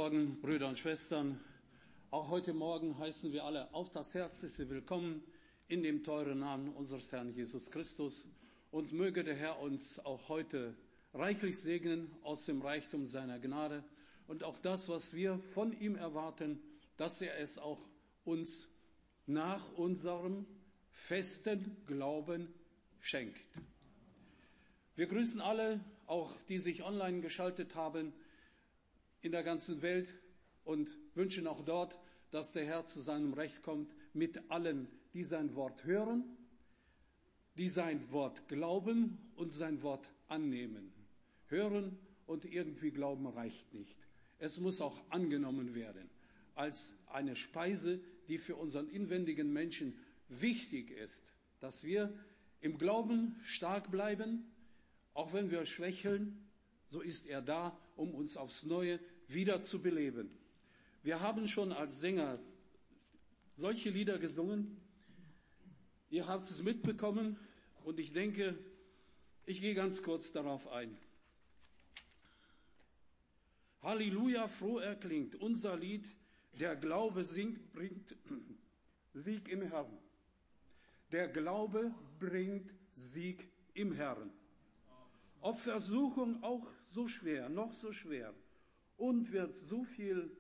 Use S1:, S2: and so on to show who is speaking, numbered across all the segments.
S1: Morgen, Brüder und Schwestern. Auch heute Morgen heißen wir alle auf das Herzlichste willkommen in dem teuren Namen unseres Herrn Jesus Christus. Und möge der Herr uns auch heute reichlich segnen aus dem Reichtum seiner Gnade und auch das, was wir von ihm erwarten, dass er es auch uns nach unserem festen Glauben schenkt. Wir grüßen alle, auch die sich online geschaltet haben, in der ganzen Welt und wünschen auch dort, dass der Herr zu seinem Recht kommt mit allen, die sein Wort hören, die sein Wort glauben und sein Wort annehmen. Hören und irgendwie glauben reicht nicht. Es muss auch angenommen werden als eine Speise, die für unseren inwendigen Menschen wichtig ist, dass wir im Glauben stark bleiben, auch wenn wir schwächeln. So ist er da, um uns aufs Neue wieder zu beleben. Wir haben schon als Sänger solche Lieder gesungen. Ihr habt es mitbekommen und ich denke, ich gehe ganz kurz darauf ein. Halleluja, froh erklingt unser Lied, der Glaube singt, bringt Sieg im Herrn. Der Glaube bringt Sieg im Herrn. Ob Versuchung auch so schwer, noch so schwer, uns wird so viel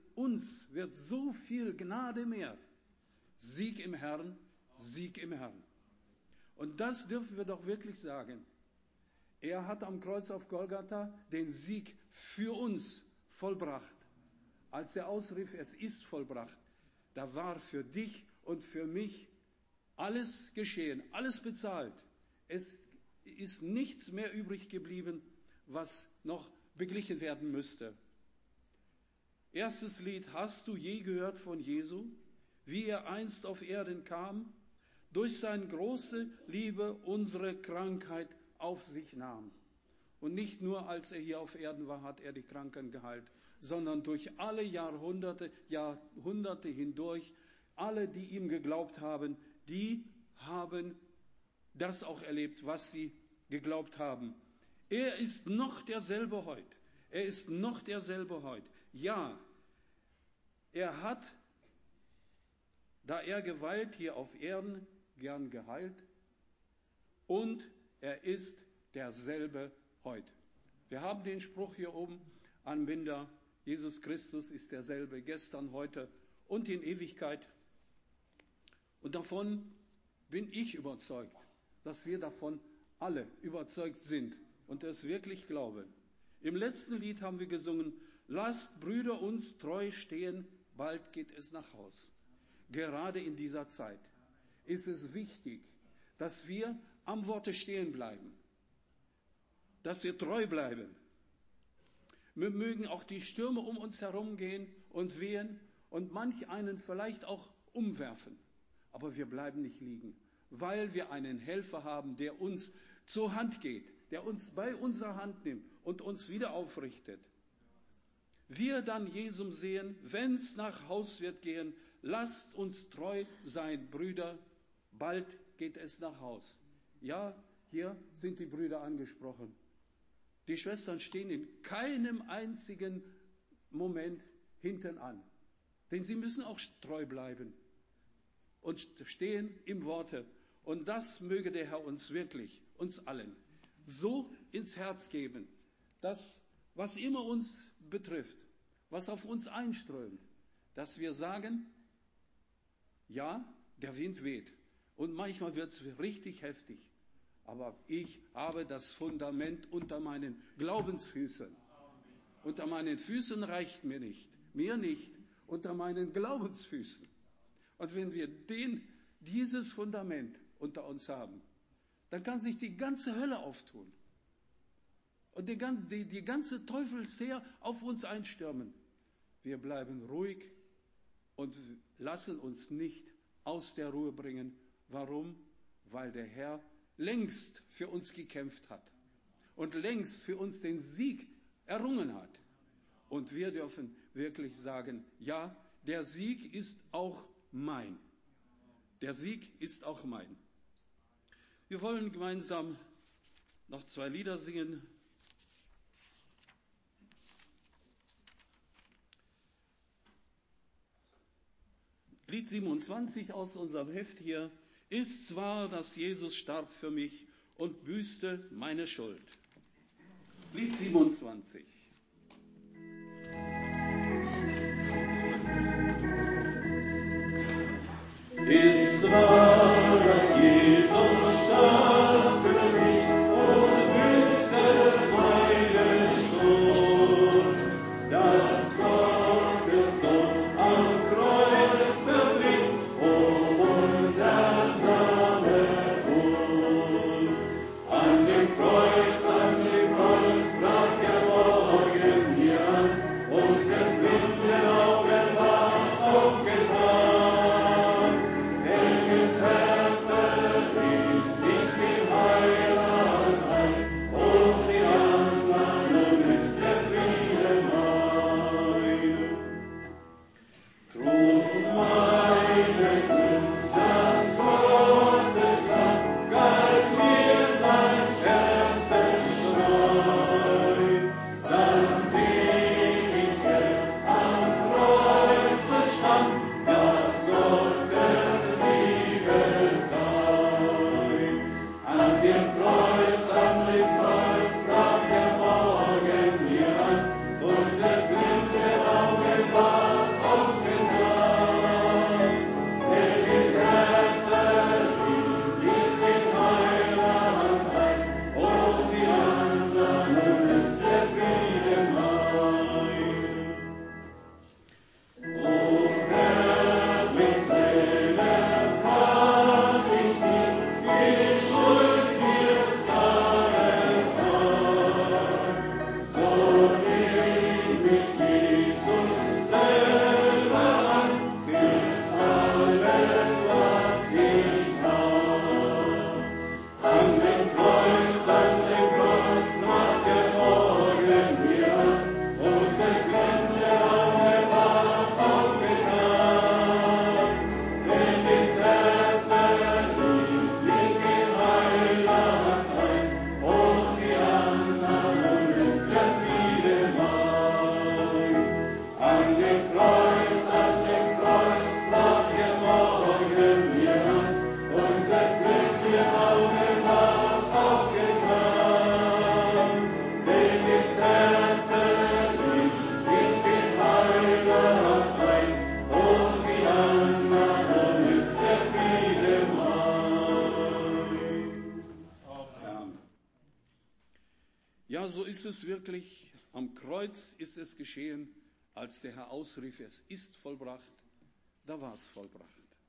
S1: Gnade mehr. Sieg im Herrn, Sieg im Herrn. Und das dürfen wir doch wirklich sagen. Er hat am Kreuz auf Golgatha den Sieg für uns vollbracht. Als er ausrief, es ist vollbracht, da war für dich und für mich alles geschehen, alles bezahlt. Es ist nichts mehr übrig geblieben, was noch beglichen werden müsste. Erstes Lied, hast du je gehört von Jesu, wie er einst auf Erden kam, durch seine große Liebe unsere Krankheit auf sich nahm. Und nicht nur, als er hier auf Erden war, hat er die Kranken geheilt, sondern durch alle Jahrhunderte hindurch, alle, die ihm geglaubt haben, die haben das auch erlebt, was sie geglaubt haben. Er ist noch derselbe heute. Er ist noch derselbe heute. Ja, er hat, da er geweilt hier auf Erden, gern geheilt. Und er ist derselbe heute. Wir haben den Spruch hier oben an Binder, Jesus Christus ist derselbe gestern, heute und in Ewigkeit. Und davon bin ich überzeugt, dass wir davon alle überzeugt sind und es wirklich glauben. Im letzten Lied haben wir gesungen, lasst Brüder uns treu stehen, bald geht es nach Haus. Gerade in dieser Zeit ist es wichtig, dass wir am Worte stehen bleiben, dass wir treu bleiben. Wir mögen auch die Stürme um uns herum gehen und wehen und manch einen vielleicht auch umwerfen, aber wir bleiben nicht liegen, weil wir einen Helfer haben, der uns zur Hand geht, der uns bei unserer Hand nimmt und uns wieder aufrichtet. Wir dann Jesum sehen, wenn's nach Haus wird gehen, lasst uns treu sein, Brüder, bald geht es nach Haus. Ja, hier sind die Brüder angesprochen. Die Schwestern stehen in keinem einzigen Moment hinten an, denn sie müssen auch treu bleiben und stehen im Worte. Und das möge der Herr uns wirklich, uns allen, so ins Herz geben, dass, was immer uns betrifft, was auf uns einströmt, dass wir sagen, ja, der Wind weht und manchmal wird es richtig heftig, aber ich habe das Fundament unter meinen Glaubensfüßen. Unter meinen Füßen reicht mir nicht, unter meinen Glaubensfüßen. Und wenn wir dieses Fundament unter uns haben, dann kann sich die ganze Hölle auftun und die ganze Teufelsheer auf uns einstürmen. Wir bleiben ruhig und lassen uns nicht aus der Ruhe bringen. Warum? Weil der Herr längst für uns gekämpft hat und längst für uns den Sieg errungen hat. Und wir dürfen wirklich sagen, ja, der Sieg ist auch mein. Der Sieg ist auch mein. Wir wollen gemeinsam noch 2 Lieder singen. Lied 27 aus unserem Heft hier. Ist wahr, dass Jesus starb für mich und büßte meine Schuld. Lied 27. Ist wahr, dass Jesus starb für mich und büßte meine Schuld, dass Gottes Sohn am Kreuz für mich, o wundersame Huld. An dem Kreuz brach der Morgen mir an, und des blinden Augen war aufgetan. Ja, so ist es wirklich. Am Kreuz ist es geschehen, als der Herr ausrief, es ist vollbracht, da war es vollbracht.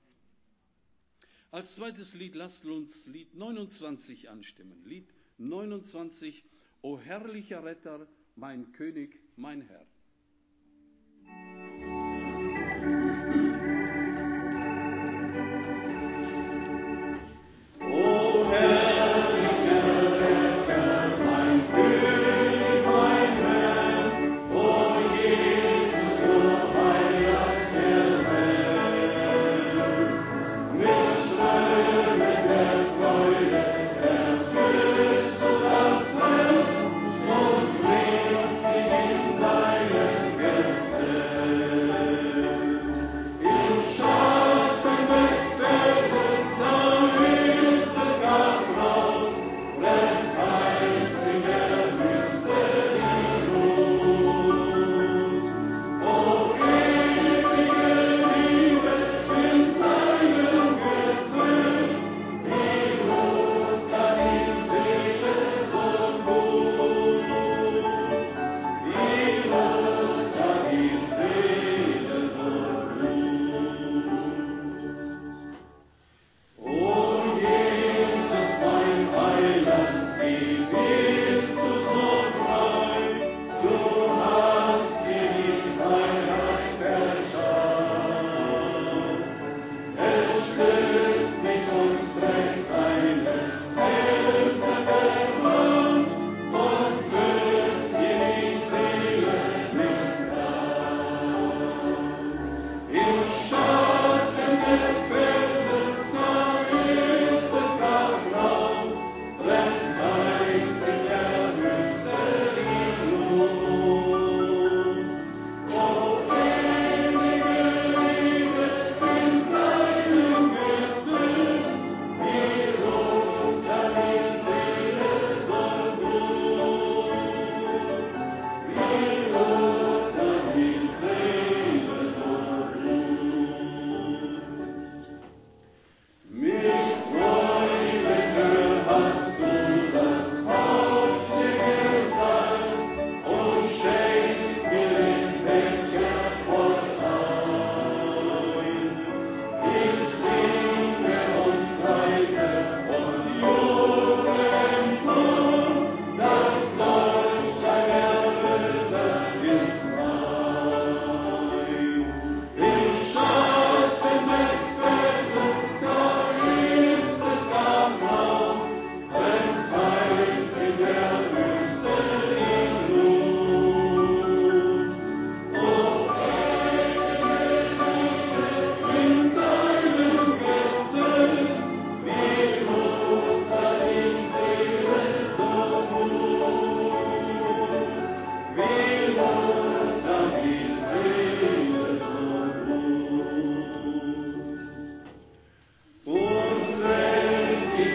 S1: Als zweites Lied lasst uns Lied 29 anstimmen. Lied 29, O herrlicher Retter, mein König, mein Herr.
S2: Dein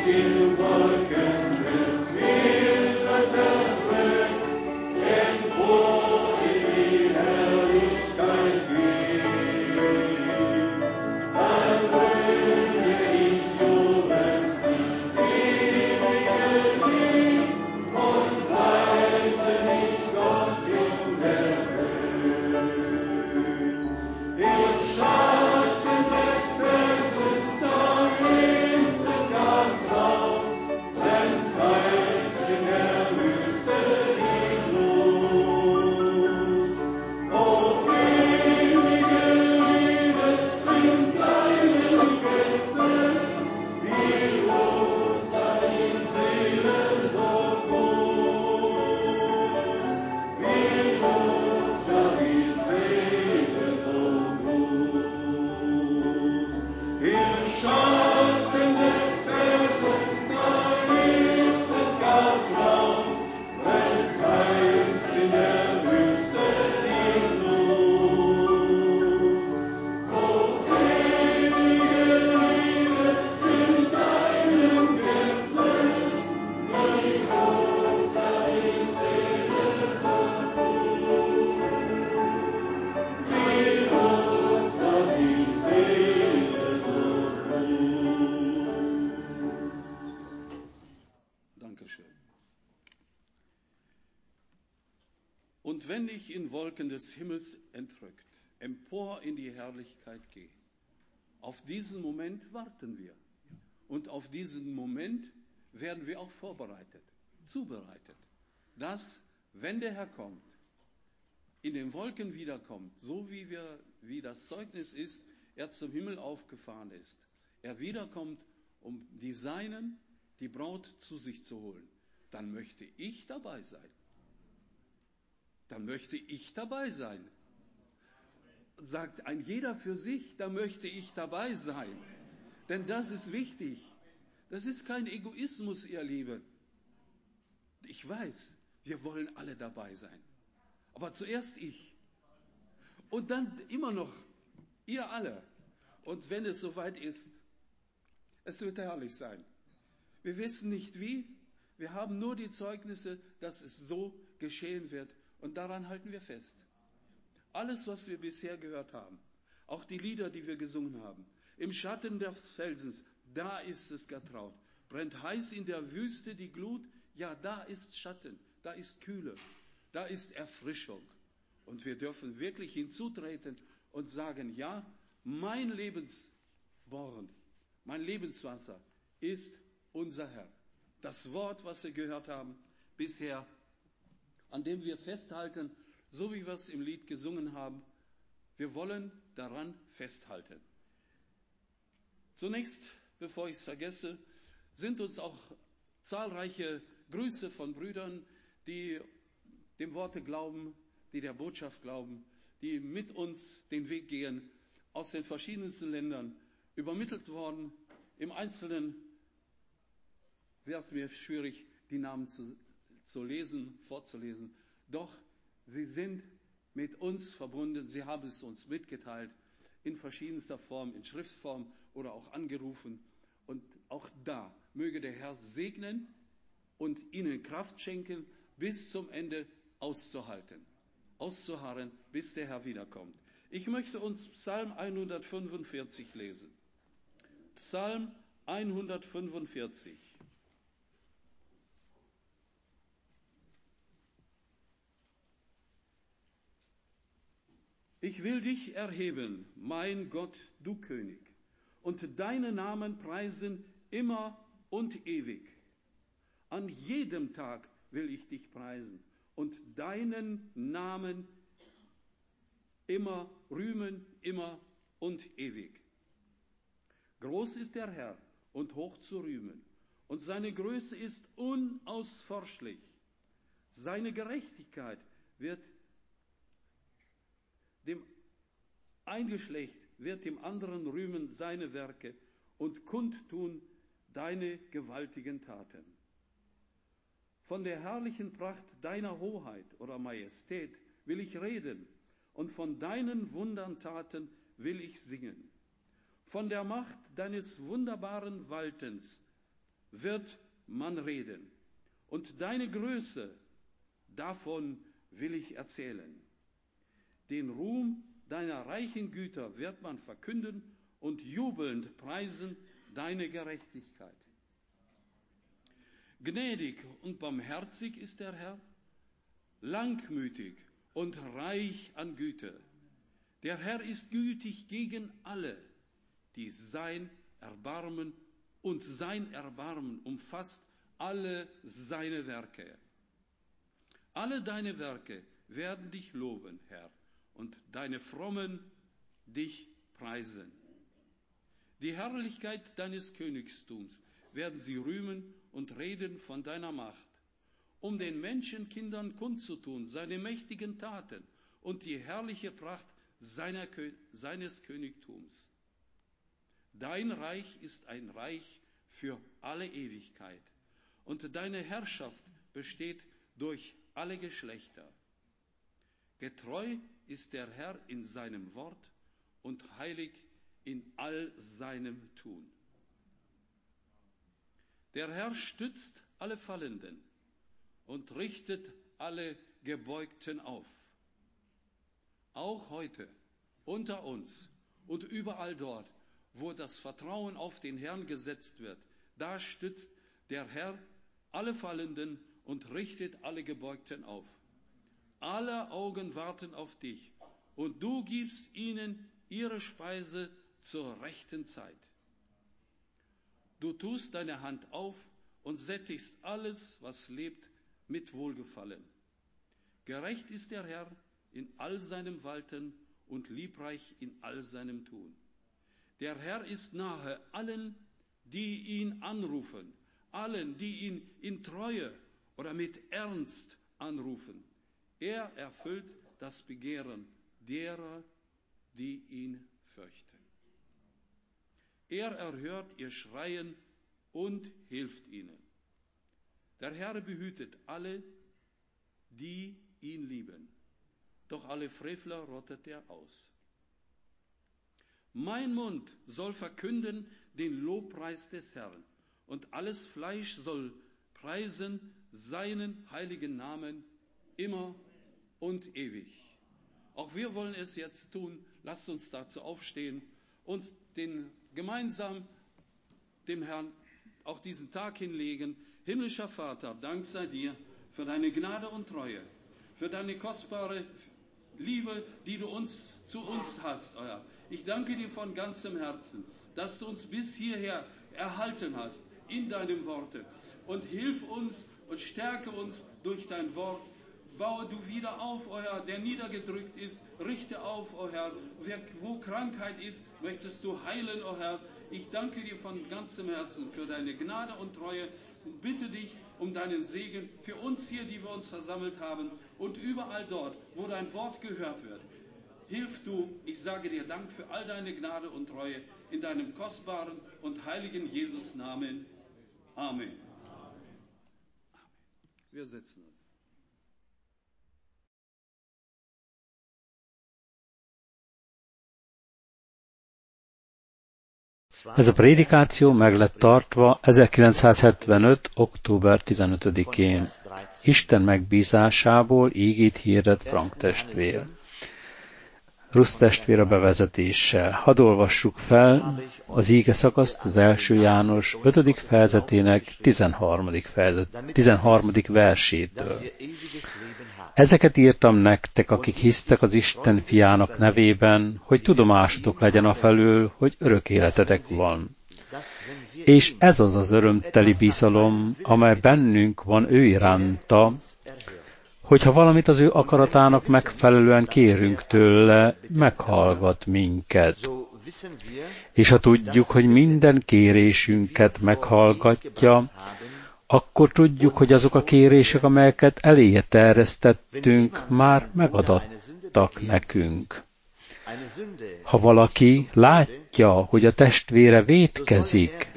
S1: Und wenn ich in Wolken des Himmels entrückt, empor in die Herrlichkeit gehe, auf diesen Moment warten wir. Und auf diesen Moment werden wir auch vorbereitet, zubereitet. Dass, wenn der Herr kommt, in den Wolken wiederkommt, so wie das Zeugnis ist, er zum Himmel aufgefahren ist. Er wiederkommt, um die Seinen, die Braut zu sich zu holen. Dann möchte ich dabei sein. Dann möchte ich dabei sein. Sagt ein jeder für sich, da möchte ich dabei sein. Denn das ist wichtig. Das ist kein Egoismus, ihr Lieben. Ich weiß, wir wollen alle dabei sein. Aber zuerst ich. Und dann immer noch ihr alle. Und wenn es soweit ist, es wird herrlich sein. Wir wissen nicht wie. Wir haben nur die Zeugnisse, dass es so geschehen wird. Und daran halten wir fest. Alles, was wir bisher gehört haben, auch die Lieder, die wir gesungen haben, im Schatten des Felsens, da ist es getraut. Brennt heiß in der Wüste die Glut, ja, da ist Schatten, da ist Kühle, da ist Erfrischung. Und wir dürfen wirklich hinzutreten und sagen, ja, mein Lebensborn, mein Lebenswasser ist unser Herr. Das Wort, was wir gehört haben bisher, an dem wir festhalten, so wie wir es im Lied gesungen haben, wir wollen daran festhalten. Zunächst, bevor ich es vergesse, sind uns auch zahlreiche Grüße von Brüdern, die dem Worte glauben, die der Botschaft glauben, die mit uns den Weg gehen, aus den verschiedensten Ländern übermittelt worden. Im Einzelnen wäre es mir schwierig, die Namen zu lesen, vorzulesen. Doch sie sind mit uns verbunden, sie haben es uns mitgeteilt, in verschiedenster Form, in Schriftform oder auch angerufen. Und auch da möge der Herr segnen und ihnen Kraft schenken, bis zum Ende auszuhalten, auszuharren, bis der Herr wiederkommt. Ich möchte uns Psalm 145 lesen. Psalm 145. Ich will dich erheben, mein Gott, du König, und deinen Namen preisen immer und ewig. An jedem Tag will ich dich preisen und deinen Namen immer rühmen, immer und ewig. Groß ist der Herr und hoch zu rühmen, und seine Größe ist unausforschlich. Seine Gerechtigkeit wird dem ein Geschlecht wird dem anderen rühmen seine Werke und kundtun deine gewaltigen Taten. Von der herrlichen Pracht deiner Hoheit oder Majestät will ich reden und von deinen Wundertaten will ich singen. Von der Macht deines wunderbaren Waltens wird man reden. Und deine Größe, davon will ich erzählen. Den Ruhm deiner reichen Güter wird man verkünden und jubelnd preisen deine Gerechtigkeit. Gnädig und barmherzig ist der Herr, langmütig und reich an Güte. Der Herr ist gütig gegen alle, die sein Erbarmen umfasst alle seine Werke. Alle deine Werke werden dich loben, Herr, und deine Frommen dich preisen. Die Herrlichkeit deines Königstums werden sie rühmen und reden von deiner Macht, um den Menschenkindern kundzutun seine mächtigen Taten und die herrliche Pracht seines Königtums. Dein Reich ist ein Reich für alle Ewigkeit, und deine Herrschaft besteht durch alle Geschlechter. Getreu ist der Herr in seinem Wort und heilig in all seinem Tun. Der Herr stützt alle Fallenden und richtet alle Gebeugten auf. Auch heute unter uns und überall dort, wo das Vertrauen auf den Herrn gesetzt wird, da stützt der Herr alle Fallenden und richtet alle Gebeugten auf. Alle Augen warten auf dich, und du gibst ihnen ihre Speise zur rechten Zeit. Du tust deine Hand auf und sättigst alles, was lebt, mit Wohlgefallen. Gerecht ist der Herr in all seinem Walten und liebreich in all seinem Tun. Der Herr ist nahe allen, die ihn anrufen, allen, die ihn in Treue oder mit Ernst anrufen. Er erfüllt das Begehren derer, die ihn fürchten. Er erhört ihr Schreien und hilft ihnen. Der Herr behütet alle, die ihn lieben, doch alle Frevler rottet er aus. Mein Mund soll verkünden den Lobpreis des Herrn, und alles Fleisch soll preisen seinen heiligen Namen immer und ewig. Auch wir wollen es jetzt tun. Lasst uns dazu aufstehen und gemeinsam dem Herrn auch diesen Tag hinlegen. Himmlischer Vater, Dank sei dir für deine Gnade und Treue, für deine kostbare Liebe, die du zu uns hast, Herr. Ich danke dir von ganzem Herzen, dass du uns bis hierher erhalten hast in deinem Worte. Und hilf uns und stärke uns durch dein Wort. Baue du wieder auf, o Herr, der niedergedrückt ist. Richte auf, o Herr. Wo Krankheit ist, möchtest du heilen, o Herr. Ich danke dir von ganzem Herzen für deine Gnade und Treue und bitte dich um deinen Segen für uns hier, die wir uns versammelt haben und überall dort, wo dein Wort gehört wird. Hilf du, ich sage dir Dank für all deine Gnade und Treue in deinem kostbaren und heiligen Jesus Namen. Amen. Wir setzen uns.
S2: Ez a prédikáció meg lett tartva 1975. október 15-én. Isten megbízásából ígét hirdet Frank testvér. Rusz testvér a bevezetéssel. Hadd olvassuk fel az íge szakaszt az 1. János 5. fejezetének 13. versétől. Ezeket írtam nektek, akik hisztek az Isten fiának nevében, hogy tudomásotok legyen afelől, hogy örök életetek van. És ez az az örömteli bizalom, amely bennünk van ő iránta, hogyha valamit az ő akaratának megfelelően kérünk tőle, meghallgat minket. És ha tudjuk, hogy minden kérésünket meghallgatja, akkor tudjuk, hogy azok a kérések, amelyeket eléje terjesztettünk, már megadattak nekünk. Ha valaki látja, hogy a testvére vétkezik,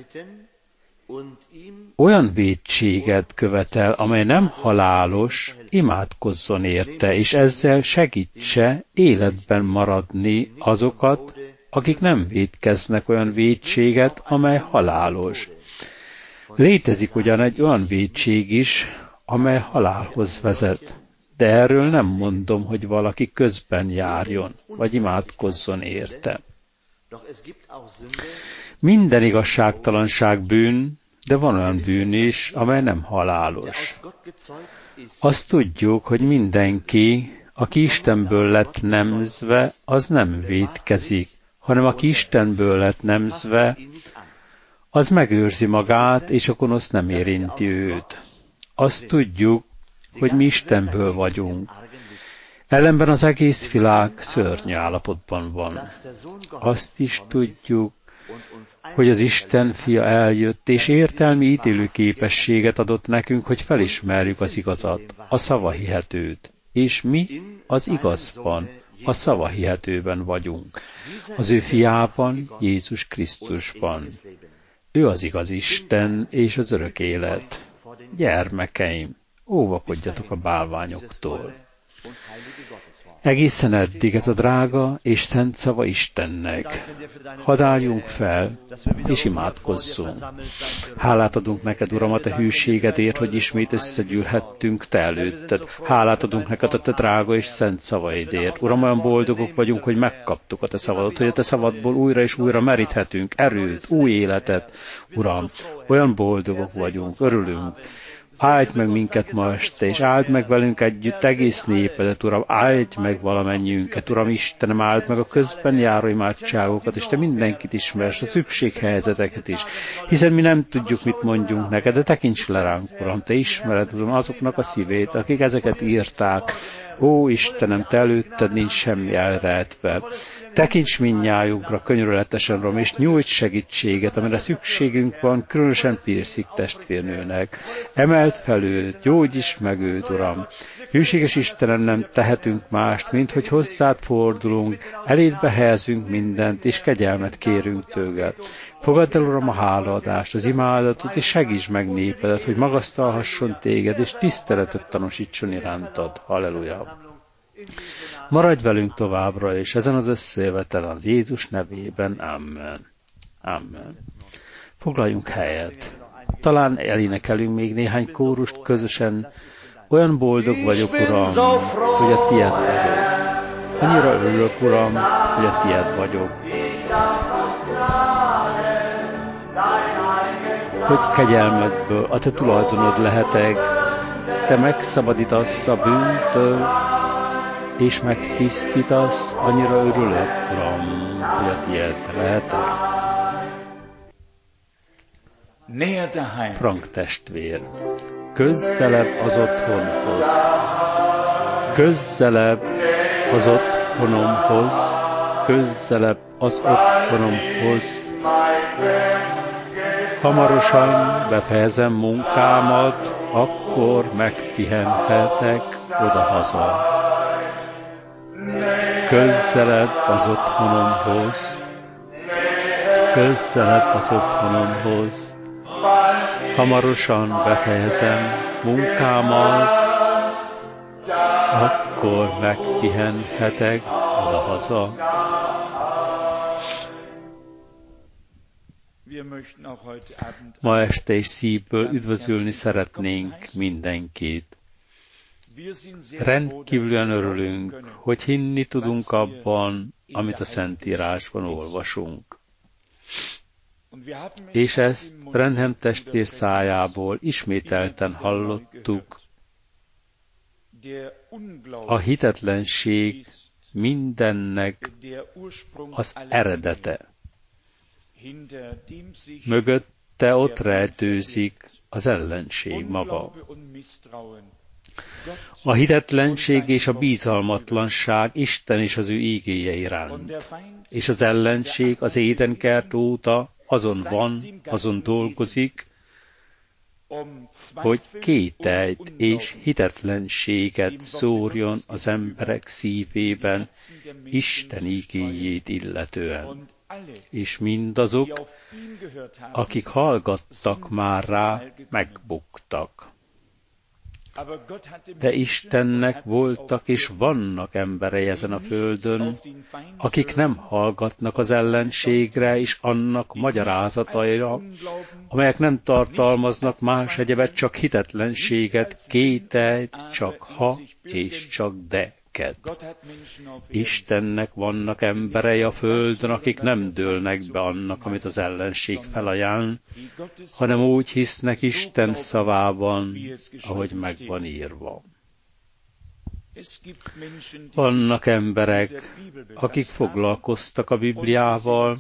S2: olyan vétséget követel, amely nem halálos, imádkozzon érte, és ezzel segítse életben maradni azokat, akik nem vétkeznek olyan vétséget, amely halálos. Létezik ugyan egy olyan vétség is, amely halálhoz vezet, de erről nem mondom, hogy valaki közben járjon, vagy imádkozzon érte. Minden igazságtalanság bűn, de van olyan bűn is, amely nem halálos. Azt tudjuk, hogy mindenki, aki Istenből lett nemzve, az nem vétkezik, hanem aki Istenből lett nemzve, az megőrzi magát, és a gonosz nem érinti őt. Azt tudjuk, hogy mi Istenből vagyunk. Ellenben az egész világ szörnyű állapotban van. Azt is tudjuk, hogy az Isten fia eljött, és értelmi ítélő képességet adott nekünk, hogy felismerjük az igazat, a szavahihetőt. És mi az igazban, a szavahihetőben vagyunk. Az ő fiában, Jézus Krisztusban. Ő az igaz Isten és az örök élet. Gyermekeim, óvakodjatok a bálványoktól. Egészen eddig ez a drága és szent szava Istennek. Hadd álljunk fel, és imádkozzunk. Hálát adunk neked, Uram, a te hűségedért, hogy ismét összegyűlhettünk te előtted. Hálát adunk neked a te drága és szent szavaidért. Uram, olyan boldogok vagyunk, hogy megkaptuk a te szavadat, hogy a te szavadból újra és újra meríthetünk erőt, új életet. Uram, olyan boldogok vagyunk, örülünk. Áldj meg minket ma este, és áld meg velünk együtt egész népedet, Uram, áldj meg valamennyiünket, Uram Istenem, áld meg a közben járó imádságokat, és te mindenkit ismersz, a szükséghelyzeteket is, hiszen mi nem tudjuk, mit mondjunk neked, de tekints le ránk, Uram, te ismered, Uram, azoknak a szívét, akik ezeket írták. Ó, Istenem, te előtted nincs semmi elrejtve. Tekints mindnyájunkra könyörületesen, Uram, és nyújts segítséget, amire szükségünk van, különösen Pirszik testvérnőnek. Emeld fel őt, gyógyíts meg őt, Uram. Hűséges Istenem, nem tehetünk mást, mint hogy hozzád fordulunk, elédbe helyezünk mindent, és kegyelmet kérünk tőled. Fogadd el, Uram, a hálaadást, az imádatot, és segíts meg népedet, hogy magasztalhasson téged, és tiszteletet tanúsítson irántad. Halleluja! Maradj velünk továbbra, és ezen az összejövetelen az Jézus nevében. Amen. Amen. Foglaljunk helyet. Talán elénekelünk még néhány kórust közösen. Olyan boldog vagyok, Uram, hogy a tiéd vagyok. Annyira örülök, Uram, hogy a tiéd vagyok. Hogy kegyelmedből a te tulajdonod lehetek, te megszabadítasz a bűntől, és megtisztítasz, annyira örülök, Uram, hogy a tiéd lehetek. Frank testvér, közelebb az otthonhoz, közelebb az otthonomhoz, közelebb az otthonomhoz. Hamarosan befejezem munkámat, akkor megpihenhetek odahaza. Közelebb az otthonomhoz, közelebb az otthonomhoz. Hamarosan befejezem munkámat, akkor megpihenhetek odahaza. Ma este is szívből üdvözölni szeretnénk mindenkit. Rendkívülen örülünk, hogy hinni tudunk abban, amit a Szentírásban olvasunk. És ezt Branham testvér szájából ismételten hallottuk. A hitetlenség mindennek az eredete. Mögötte ott rejtőzik az ellenség maga. A hitetlenség és a bizalmatlanság Isten és az ő ígéje iránt, és az ellenség az édenkert óta azon van, azon dolgozik, hogy kételyt és hitetlenséget szórjon az emberek szívében Isten ígéjét illetően. És mindazok, akik hallgattak már rá, megbuktak. De Istennek voltak és vannak emberei ezen a földön, akik nem hallgatnak az ellenségre és annak magyarázataira, amelyek nem tartalmaznak más egyebet, csak hitetlenséget, kételyt, csak ha és csak de. Istennek vannak emberei a földön, akik nem dőlnek be annak, amit az ellenség felajánl, hanem úgy hisznek Isten szavában, ahogy meg van írva. Vannak emberek, akik foglalkoztak a Bibliával,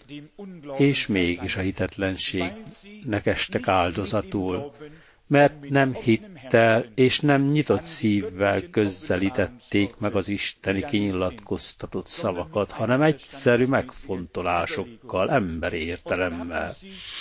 S2: és mégis a hitetlenségnek estek áldozatul, mert nem hittel és nem nyitott szívvel közelítették meg az isteni kinyilatkoztatott szavakat, hanem egyszerű megfontolásokkal, emberi értelemmel.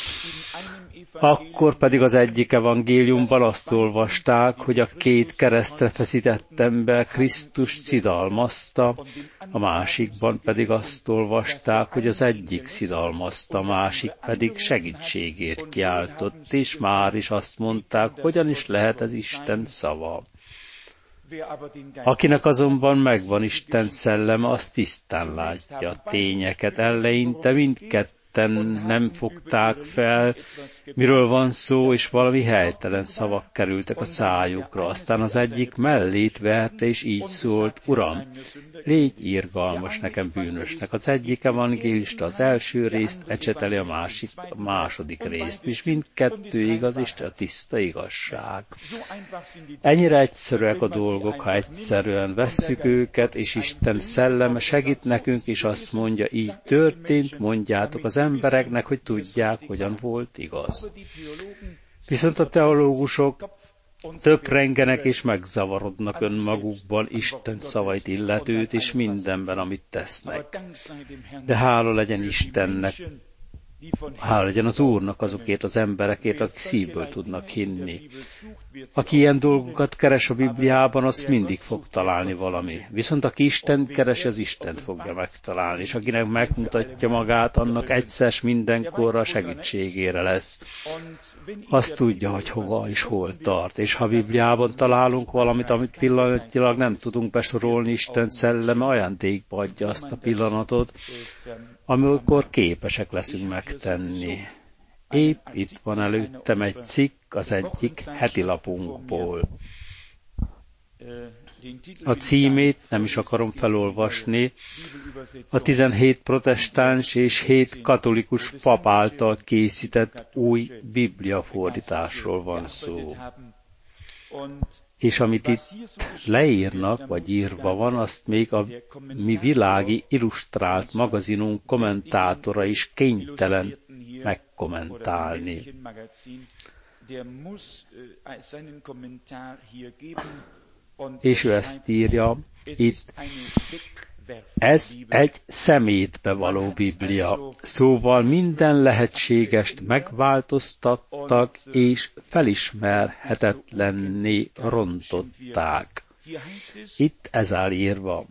S2: Akkor pedig az egyik evangéliumban azt olvasták, hogy a két keresztre feszített ember Krisztus szidalmazta, a másikban pedig azt olvasták, hogy az egyik szidalmazta, a másik pedig segítségért kiáltott, és már is azt mondták, hogyan is lehet ez Isten szava. Akinek azonban megvan Isten szelleme, az tisztán látja a tényeket. Eleinte mindketten nem fogták fel, miről van szó, és valami helytelen szavak kerültek a szájukra. Aztán az egyik mellét verte, és így szólt: Uram, légy irgalmas nekem bűnösnek. Az egyik evangélista az első részt ecseteli, a másik a második részt, és mindkettő igaz, és a tiszta igazság. Ennyire egyszerűek a dolgok, ha egyszerűen vesszük őket, és Isten szelleme segít nekünk, és azt mondja, így történt, mondjátok az embereknek, hogy tudják, hogyan volt igaz. Viszont a teológusok töprengenek és megzavarodnak önmagukban Isten szavait illetőt, és mindenben, amit tesznek. De hála legyen Istennek, hála legyen az Úrnak azokért az emberekért, akik szívből tudnak hinni. Aki ilyen dolgokat keres a Bibliában, azt mindig fog találni valami. Viszont aki Istent keres, az Istent fogja megtalálni. És akinek megmutatja magát, annak egyszer mindenkorra segítségére lesz. Azt tudja, hogy hova és hol tart. És ha a Bibliában találunk valamit, amit pillanatilag nem tudunk besorolni, Isten szelleme ajándékba adja azt a pillanatot, amikor képesek leszünk megtenni. Épp itt van előttem egy cikk az egyik heti lapunkból. A címét nem is akarom felolvasni. A 17 protestáns és 7 katolikus pap által készített új bibliafordításról van szó. És amit itt leírnak, vagy írva van, azt még a mi világi illusztrált magazinunk kommentátora is kénytelen megkommentálni. És ő ezt írja itt: ez egy szemétbe való Biblia, szóval minden lehetségest megváltoztattak és felismerhetetlenné rontották. Itt ez áll írva.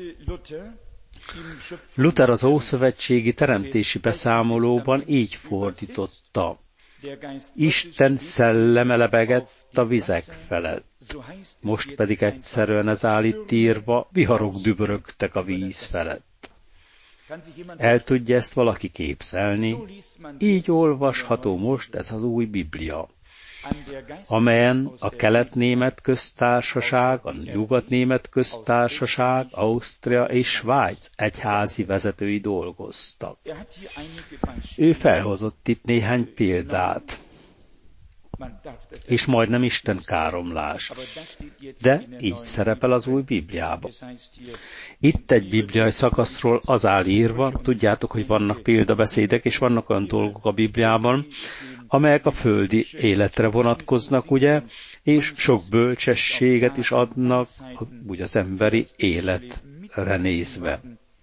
S2: Luther az ószövetségi teremtési beszámolóban így fordította: Isten szelleme lebegett a vizek felett. Most pedig egyszerűen ez áll itt írva, viharok dübörögtek a víz felett. El tudja ezt valaki képzelni? Így olvasható most ez az új Biblia, amelyen a Kelet-Német Köztársaság, a Nyugat-Német Köztársaság, Ausztria és Svájc egyházi vezetői dolgoztak. Ő felhozott itt néhány példát, és majdnem Isten káromlás. De így szerepel az új Bibliában. Itt egy bibliai szakaszról az áll írva, tudjátok, hogy vannak példabeszédek, és vannak olyan dolgok a Bibliában, amelyek a földi életre vonatkoznak, ugye, és sok bölcsességet is adnak, úgy az emberi életre nézve.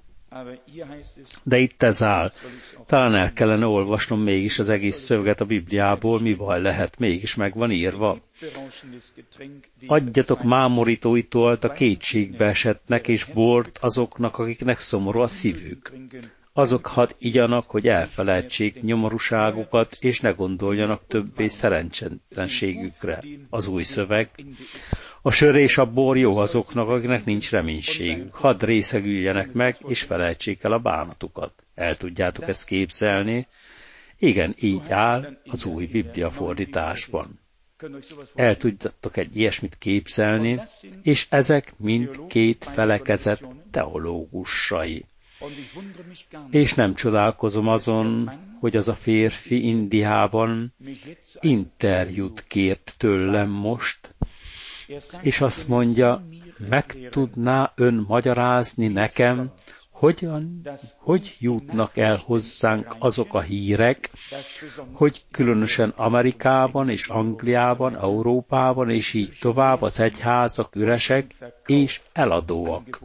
S2: De itt ez áll. Talán el kellene olvasnom mégis az egész szöveget a Bibliából, mi baj lehet, mégis meg van írva. Adjatok mámorító italt a kétségbe esettnek, és bort azoknak, akiknek szomorú a szívük. azok hadd igyanak, hogy elfelejtsék nyomorúságukat, és ne gondoljanak többé szerencsétlenségükre. Az új szöveg. A sör és a bor jó azoknak, akiknek nincs reménységük. Hadd részegüljenek meg, és felejtsék el a bánatukat. El tudjátok ezt képzelni? Igen, így áll az új Biblia fordításban. El tudjátok egy ilyesmit képzelni, és ezek mind két felekezet teológusai. És nem csodálkozom azon, hogy az a férfi Indiában interjút kért tőlem most, és azt mondja, meg tudná ön magyarázni nekem, hogy jutnak el hozzánk azok a hírek, hogy különösen Amerikában és Angliában, Európában és így tovább az egyházak üresek és eladóak.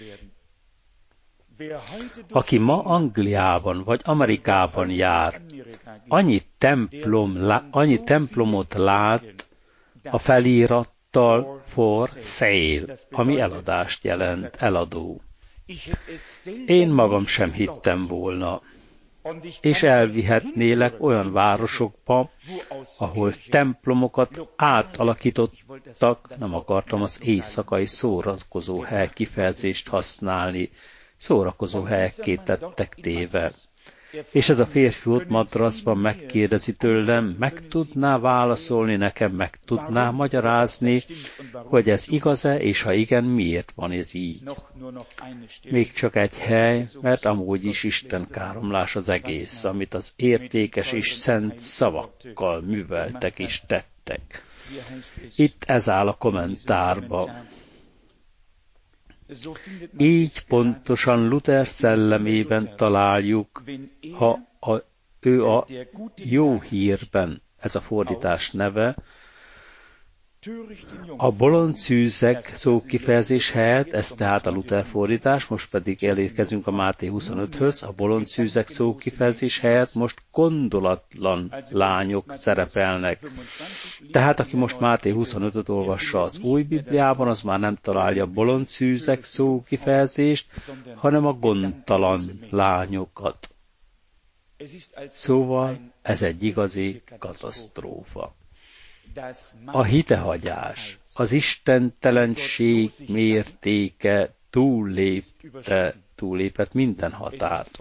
S2: Aki ma Angliában vagy Amerikában jár, annyi templomot lát a felirattal for sale, ami eladást jelent, eladó. Én magam sem hittem volna, és elvihetnélek olyan városokba, ahol templomokat átalakítottak, nem akartam az éjszakai szórakozó hely kifejezést használni, szórakozó helyekké tettek téve. És ez a férfi ott madraszban megkérdezi tőlem, meg tudná válaszolni nekem, meg tudná magyarázni, hogy ez igaz-e, és ha igen, miért van ez így? Még csak egy hely, mert amúgy is Isten káromlás az egész, amit az értékes és szent szavakkal műveltek és tettek. Itt ez áll a kommentárban. Így pontosan Luther szellemében találjuk, ha ő a jó hírben, ez a fordítás neve, a bolond szűzek szókifejezés helyett, ez tehát a Luther fordítás, most pedig elérkezünk a Máté 25-höz, a bolond szűzek szókifejezés helyett most gondolatlan lányok szerepelnek. Tehát aki most Máté 25-öt olvassa az új Bibliában, az már nem találja a bolond szűzek szókifejezést, hanem a gondtalan lányokat. Szóval ez egy igazi katasztrófa. A hitehagyás, az istentelenség mértéke túllépett minden határt.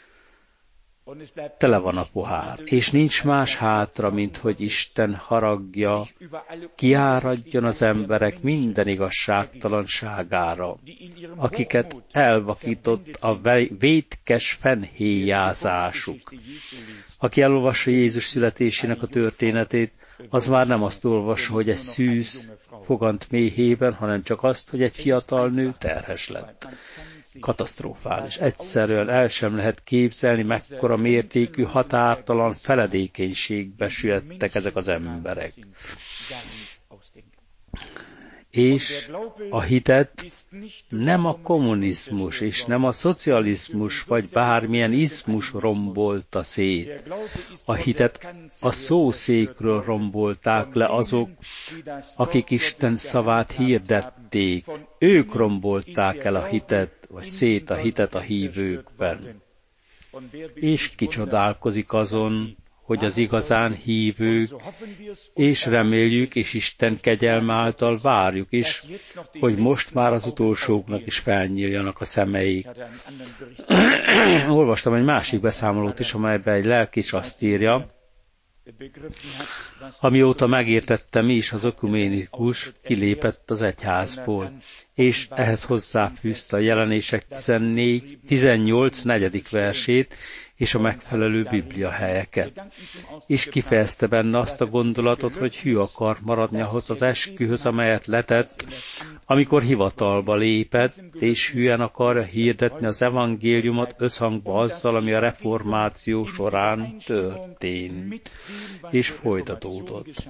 S2: Tele van a pohár, és nincs más hátra, mint hogy Isten haragja kiáradjon az emberek minden igazságtalanságára, akiket elvakított a vétkes fennhéjázásuk. Aki elolvassa Jézus születésének a történetét, az már nem azt olvassa, hogy egy szűz fogant méhében, hanem csak azt, hogy egy fiatal nő terhes lett. Katasztrofális. Egyszerűen el sem lehet képzelni, mekkora mértékű, határtalan feledékenységbe süllyedtek ezek az emberek. És a hitet nem a kommunizmus és nem a szocializmus vagy bármilyen izmus rombolta szét. A hitet a szószékről rombolták le azok, akik Isten szavát hirdették. Ők rombolták el a hitet, vagy szét a hitet a hívőkben. És kicsodálkozik azon, hogy az igazán hívők, és reméljük, és Isten kegyelme által várjuk is, hogy most már az utolsóknak is felnyíljanak a szemeik. Olvastam egy másik beszámolót is, amelyben egy lelkész azt írja, amióta megértette, mi is az ökuménikus, kilépett az egyházból, és ehhez hozzáfűzte a Jelenések 18. 4. versét, és a megfelelő biblia helyeket. És kifejezte benne azt a gondolatot, hogy hű akar maradni ahhoz az eskühöz, amelyet letett, amikor hivatalba lépett, és hűen akarja hirdetni az evangéliumot összhangba azzal, ami a reformáció során történt, és folytatódott.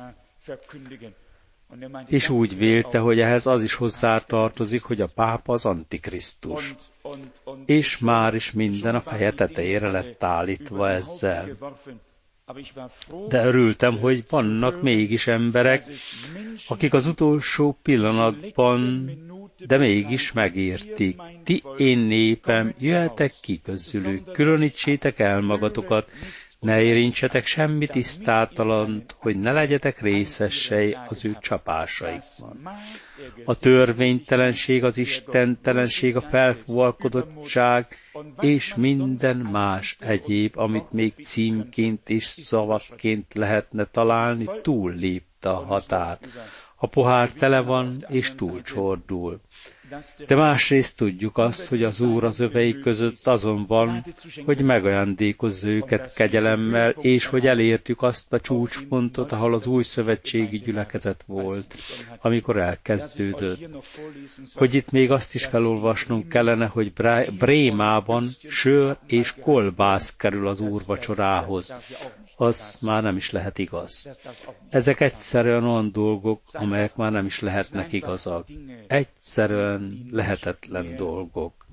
S2: És úgy vélte, hogy ehhez az is hozzátartozik, hogy a pápa az Antikrisztus. És már is minden a feje tetejére lett állítva ezzel. De örültem, hogy vannak mégis emberek, akik az utolsó pillanatban, de mégis megértik. Ti én népem, jöhetek ki közülük, különítsétek el magatokat, ne érintsetek semmi tisztátalant, hogy ne legyetek részesei az ő csapásaikban. A törvénytelenség, az istentelenség, a felfúvalkodottság és minden más egyéb, amit még címként és szavakként lehetne találni, túllépte a határt. A pohár tele van és túlcsordul. De másrészt tudjuk azt, hogy az Úr az övei között azon van, hogy megajándékozza őket kegyelemmel, és hogy elértük azt a csúcspontot, ahol az új szövetségi gyülekezet volt, amikor elkezdődött. Hogy itt még azt is felolvasnunk kellene, hogy Brémában sör és kolbász kerül az Úr vacsorához. Az már nem is lehet igaz. Ezek egyszerűen olyan dolgok, amelyek már nem is lehetnek igazak. Egyszerűen lehetetlen dolgok.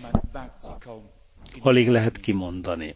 S2: Alig lehet kimondani.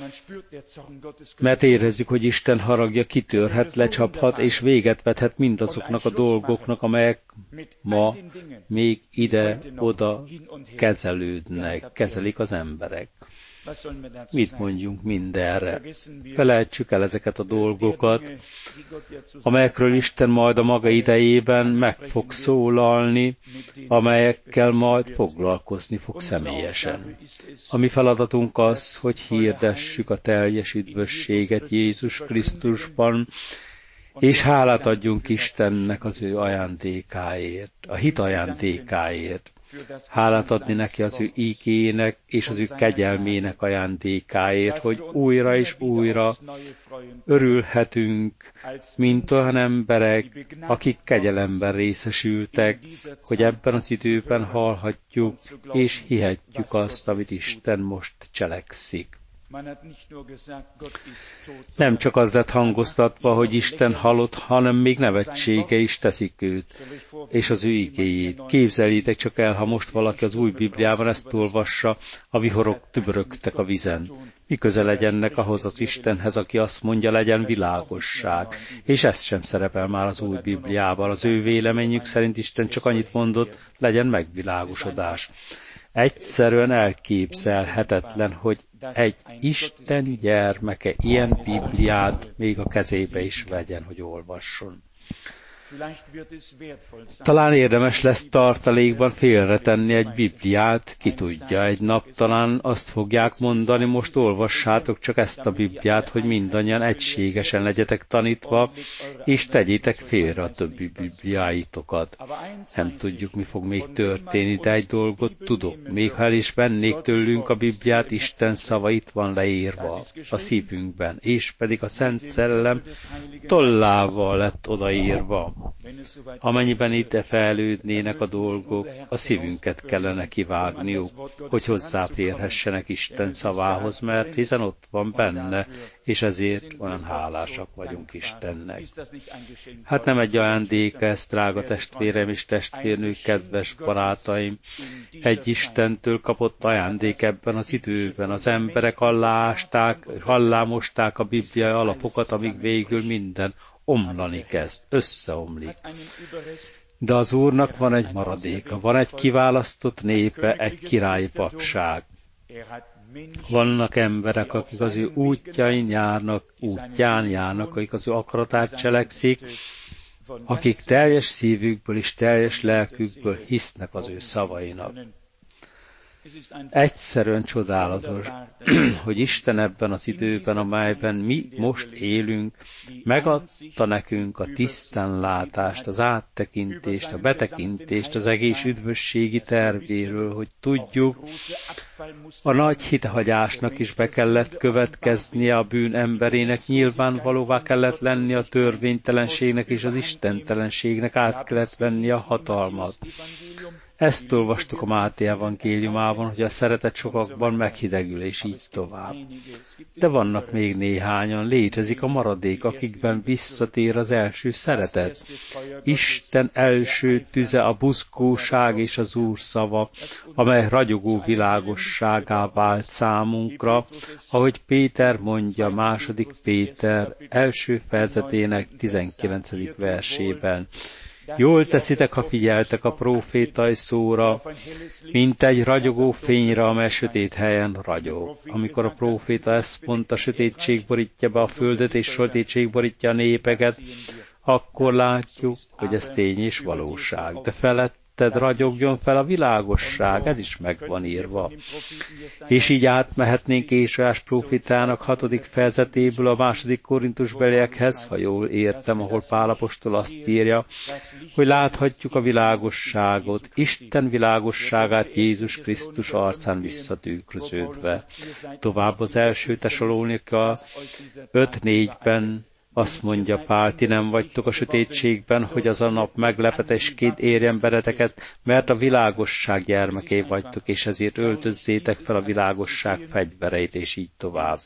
S2: Mert érezzük, hogy Isten haragja kitörhet, lecsaphat és véget vethet mindazoknak a dolgoknak, amelyek ma még ide-oda kezelik az emberek. Mit mondjunk mindenre? Felejtsük el ezeket a dolgokat, amelyekről Isten majd a maga idejében meg fog szólalni, amelyekkel majd foglalkozni fog személyesen. A mi feladatunk az, hogy hirdessük a teljes üdvösséget Jézus Krisztusban, és hálát adjunk Istennek az ő ajándékáért, a hit ajándékáért. Hálát adni neki az ő ígének és az ő kegyelmének ajándékáért, hogy újra és újra örülhetünk, mint olyan emberek, akik kegyelemben részesültek, hogy ebben az időben hallhatjuk és hihetjük azt, amit Isten most cselekszik. Nem csak az lett hangoztatva, hogy Isten halott, hanem még nevetsége is teszik őt, és az ő igéjét. Képzeljétek csak el, ha most valaki az új Bibliában ezt olvassa, a vihorok tübörögtek a vizen. Mi köze legyennek ahhoz az Istenhez, aki azt mondja, legyen világosság. És ez sem szerepel már az új Bibliában. Az ő véleményük szerint Isten csak annyit mondott, legyen megvilágosodás. Egyszerűen elképzelhetetlen, hogy egy Isten gyermeke ilyen Bibliát még a kezébe is vegyen, hogy olvasson. Talán érdemes lesz tartalékban félretenni egy Bibliát, ki tudja, egy nap talán azt fogják mondani, most olvassátok csak ezt a Bibliát, hogy mindannyian egységesen legyetek tanítva, és tegyétek félre a többi Bibliáitokat. Nem tudjuk, mi fog még történni, de egy dolgot tudok. Még ha el is vennék tőlünk a Bibliát, Isten szava itt van leírva a szívünkben, és pedig a Szent Szellem tollával lett odaírva. Amennyiben itt fejlődnének a dolgok, a szívünket kellene kivágniuk, hogy hozzáférhessenek Isten szavához, mert hiszen ott van benne, és ezért olyan hálásak vagyunk Istennek. Hát nem egy ajándék ez, drága testvérem és testvérnők, kedves barátaim, egy Istentől kapott ajándék ebben az időben. Az emberek hallámosták a bibliai alapokat, amíg végül minden omlani kezd, összeomlik. De az Úrnak van egy maradéka, van egy kiválasztott népe, egy királyi papság. Vannak emberek, akik az ő útján járnak, akik az ő akaratát cselekszik, akik teljes szívükből és teljes lelkükből hisznek az ő szavainak. Egyszerűen csodálatos, hogy Isten ebben az időben, amelyben mi most élünk, megadta nekünk a tisztánlátást, az áttekintést, a betekintést az egész üdvösségi tervéről, hogy tudjuk, a nagy hitehagyásnak is be kellett következnie a bűn emberének, nyilvánvalóvá kellett lenni a törvénytelenségnek és az istentelenségnek, át kellett venni a hatalmat. Ezt olvastuk a Máté evangéliumában, hogy a szeretet sokakban meghidegül, és így tovább. De vannak még néhányan, létezik a maradék, akikben visszatér az első szeretet. Isten első tüze, a buzgóság és az Úr szava, amely ragyogó világos világosságá vált számunkra, ahogy Péter mondja 2. Péter első fejezetének 19. versében. Jól teszitek, ha figyeltek a prófétai szóra, mint egy ragyogó fényre, amely sötét helyen ragyog. Amikor a próféta ezt mondta, sötétség borítja be a földet, és sötétség borítja a népeket, akkor látjuk, hogy ez tény és valóság. De feletted ragyogjon fel a világosság, ez is meg van írva. És így átmehetnénk Ézsaiás prófétának 6. fejezetéből a 2. Korintusbeliekhez, ha jól értem, ahol Pál apostol azt írja, hogy láthatjuk a világosságot, Isten világosságát Jézus Krisztus arcán visszatükröződve. Tovább az 1. Tesalónika 5:4-ben azt mondja Pál, ti nem vagytok a sötétségben, hogy az a nap meglepetésként érjen benneteket, mert a világosság gyermeké vagytok, és ezért öltözzétek fel a világosság fegyvereit, és így tovább.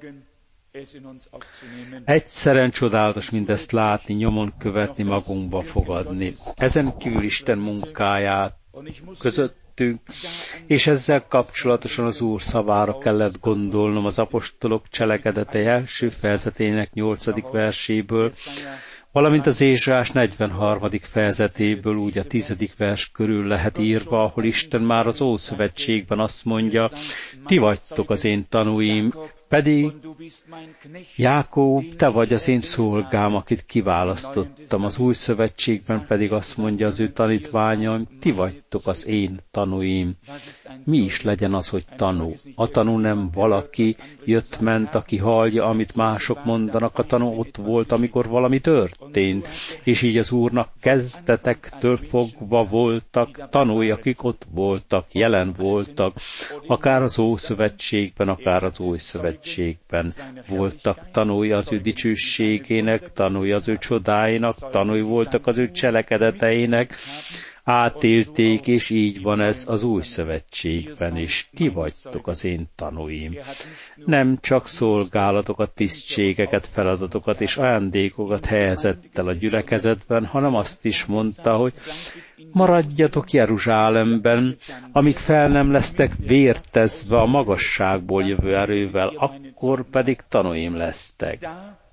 S2: Egyszerűen csodálatos mindezt látni, nyomon követni, magunkba fogadni. Ezen kívül Isten munkáját közöttünk, és ezzel kapcsolatosan az Úr szavára kellett gondolnom az apostolok cselekedetei első fejezetének 8. verséből, valamint az Ézsaiás 43. fejezetéből, úgy a 10. vers körül lehet írva, ahol Isten már az Ószövetségben azt mondja, ti vagytok az én tanúim, pedig Jákob, te vagy az én szolgám, akit kiválasztottam. Az Új Szövetségben pedig azt mondja az ő tanítványaim, ti vagytok az én tanúim. Mi is legyen az, hogy tanú? A tanú nem valaki jött-ment, aki hallja, amit mások mondanak. A tanú ott volt, amikor valami történt, és így az Úrnak kezdetektől fogva voltak tanúi, akik ott voltak, jelen voltak, akár az Ószövetségben, akár az Új Szövetségben voltak tanúi az ő dicsőségének, tanúi az ő csodáinak, tanúi voltak az ő cselekedeteinek, átélték, és így van ez az Új Szövetségben is. Ti vagytok az én tanúim. Nem csak szolgálatokat, tisztségeket, feladatokat és ajándékokat helyezett el a gyülekezetben, hanem azt is mondta, hogy maradjatok Jeruzsálemben, amíg fel nem lesztek vértezve a magasságból jövő erővel, akkor pedig tanúim lesztek.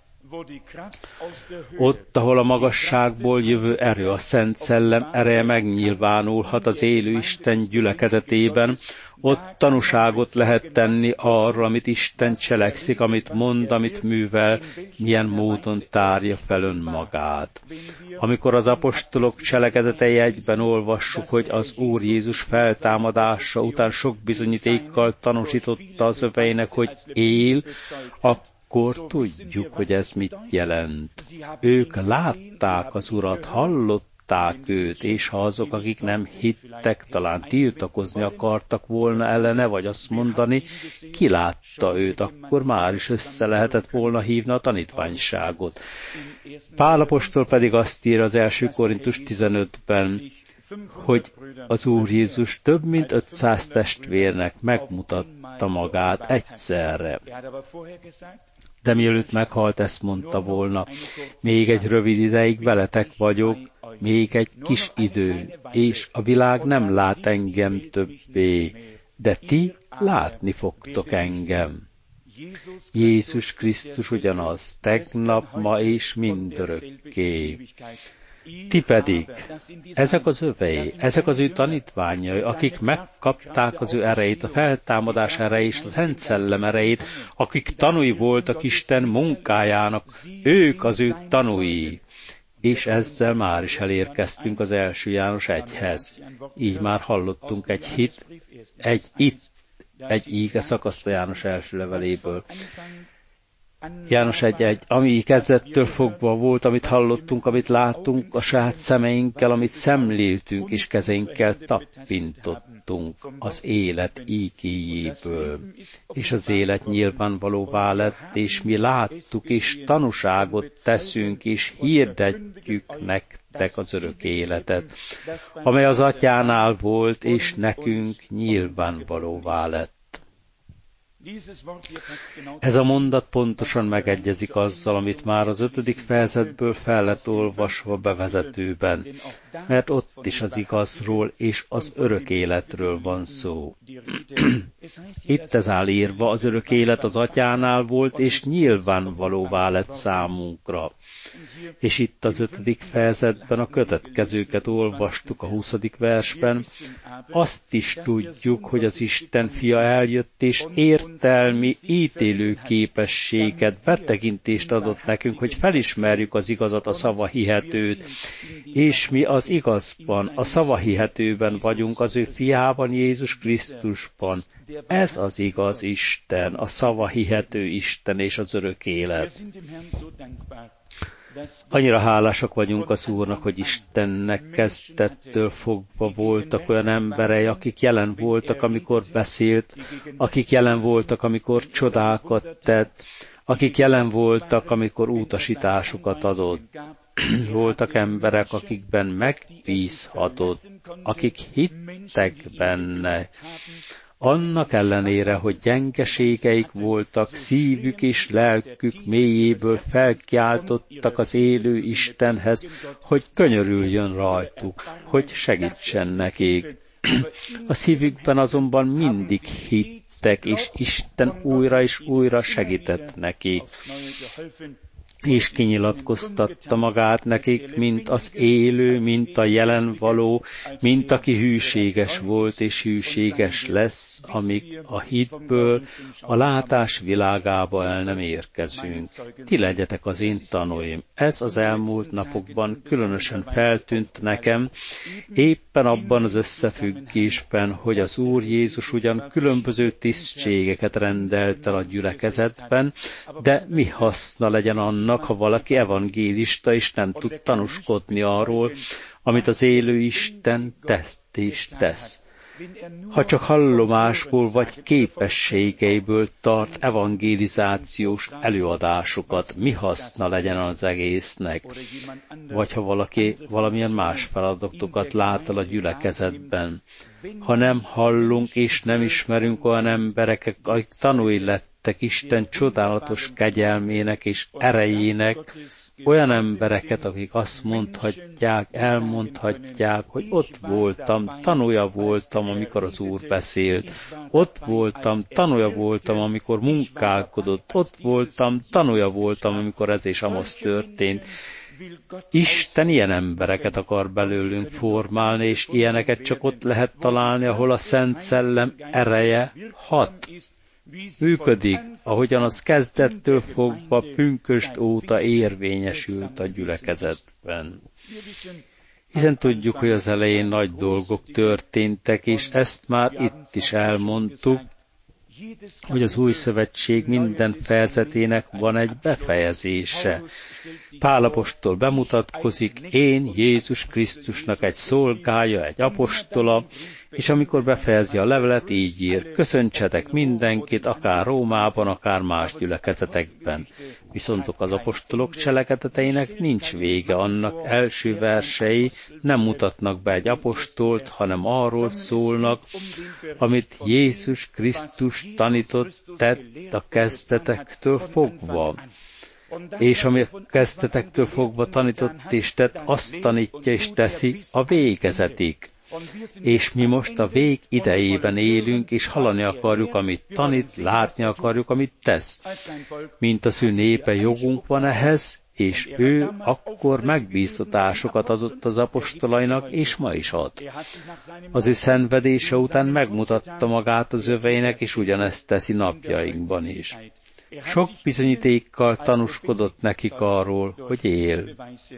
S2: Ott, ahol a magasságból jövő erő, a Szent Szellem ereje megnyilvánulhat az élő Isten gyülekezetében, ott tanúságot lehet tenni arra, amit Isten cselekszik, amit mond, amit művel, milyen módon tárja fel önmagát. Amikor az apostolok cselekedetei egyben olvassuk, hogy az Úr Jézus feltámadása után sok bizonyítékkal tanúsította az öveinek, hogy él, akkor tudjuk, hogy ez mit jelent. Ők látták az Urat, hallották őt, és ha azok, akik nem hittek, talán tiltakozni akartak volna ellene, vagy azt mondani, ki látta őt, akkor már is össze lehetett volna hívni a tanítványságot. Pál apostol pedig azt ír az 1. Korintus 15-ben, hogy az Úr Jézus több mint 500 testvérnek megmutatta magát egyszerre. De mielőtt meghalt, ezt mondta volna, még egy rövid ideig veletek vagyok, még egy kis idő, és a világ nem lát engem többé, de ti látni fogtok engem. Jézus Krisztus ugyanaz, tegnap, ma és mindörökké. Ti pedig, ezek az övei, ezek az ő tanítványai, akik megkapták az ő erejét, a feltámadás erejét és a Szent Szellem erejét, akik tanúi voltak Isten munkájának, ők az ő tanúi. És ezzel már is elérkeztünk az 1. János 1-hez. Így már hallottunk egy íge szakaszt a János első leveléből. János 1:1, ami kezdettől fogva volt, amit hallottunk, amit láttunk a saját szemeinkkel, amit szemléltünk és kezeinkkel tapintottunk az élet ígéjéből. És az élet nyilvánvalóvá lett, és mi láttuk, és tanúságot teszünk, és hirdetjük nektek az örök életet, amely az Atyánál volt, és nekünk nyilvánvalóvá lett. Ez a mondat pontosan megegyezik azzal, amit már az 5. fejezetből fel lett olvasva bevezetőben, mert ott is az igazról és az örök életről van szó. Itt ez áll írva, az örök élet az Atyánál volt, és nyilvánvalóvá lett számunkra. És itt az 5. fejezetben a következőket olvastuk a 20. versben. Azt is tudjuk, hogy az Isten fia eljött, és értelmi, ítélő képességet, betekintést adott nekünk, hogy felismerjük az igazat, a szava hihetőt. És mi az igazban, a szava hihetőben vagyunk, az ő fiában, Jézus Krisztusban. Ez az igaz Isten, a szava hihető Isten és az örök élet. Annyira hálásak vagyunk az Úrnak, hogy Istennek kezdettől fogva voltak olyan emberei, akik jelen voltak, amikor beszélt, akik jelen voltak, amikor csodákat tett, akik jelen voltak, amikor utasításokat adott. Voltak emberek, akikben megbízhatott, akik hittek benne. Annak ellenére, hogy gyengeségeik voltak, szívük és lelkük mélyéből felkiáltottak az élő Istenhez, hogy könyörüljön rajtuk, hogy segítsen nekik. A szívükben azonban mindig hittek, és Isten újra és újra segített nekik. És kinyilatkoztatta magát nekik, mint az élő, mint a jelen való, mint aki hűséges volt és hűséges lesz, amíg a hitből a látás világába el nem érkezünk. Ti legyetek az én tanúim. Ez az elmúlt napokban különösen feltűnt nekem, éppen abban az összefüggésben, hogy az Úr Jézus ugyan különböző tisztségeket rendelt el a gyülekezetben, de mi haszna legyen annak, ha valaki evangélista és nem tud tanúskodni arról, amit az élő Isten tett és tesz. Ha csak hallomásból vagy képességeiből tart evangélizációs előadásokat, mi haszna legyen az egésznek? Vagy ha valaki valamilyen más feladatokat lát el a gyülekezetben. Ha nem hallunk és nem ismerünk olyan embereket, akik tanúi lettek Isten csodálatos kegyelmének és erejének, olyan embereket, akik azt mondhatják, elmondhatják, hogy ott voltam, tanúja voltam, amikor az Úr beszélt. Ott voltam, tanúja voltam, amikor munkálkodott. Ott voltam, tanúja voltam, amikor ez és amaz történt. Isten ilyen embereket akar belőlünk formálni, és ilyeneket csak ott lehet találni, ahol a Szent Szellem ereje hat. Működik, ahogyan az kezdettől fogva pünkösd óta érvényesült a gyülekezetben. Hiszen tudjuk, hogy az elején nagy dolgok történtek, és ezt már itt is elmondtuk, hogy az új szövetség minden fejezetének van egy befejezése. Pál apostol bemutatkozik, én Jézus Krisztusnak egy szolgája, egy apostola, és amikor befejezi a levelet, így ír, köszöntsetek mindenkit, akár Rómában, akár más gyülekezetekben. Viszont az apostolok cselekedeteinek nincs vége, annak első versei nem mutatnak be egy apostolt, hanem arról szólnak, amit Jézus Krisztus tanított, tett a kezdetektől fogva. És ami a kezdetektől fogva tanított és tett, azt tanítja és teszi a végezetig. És mi most a vég idejében élünk, és hallani akarjuk, amit tanít, látni akarjuk, amit tesz. Mint az ő népe, jogunk van ehhez, és ő akkor megbíztatásokat adott az apostolainak, és ma is ad. Az ő szenvedése után megmutatta magát az öveinek, és ugyanezt teszi napjainkban is. Sok bizonyítékkal tanúskodott nekik arról, hogy él.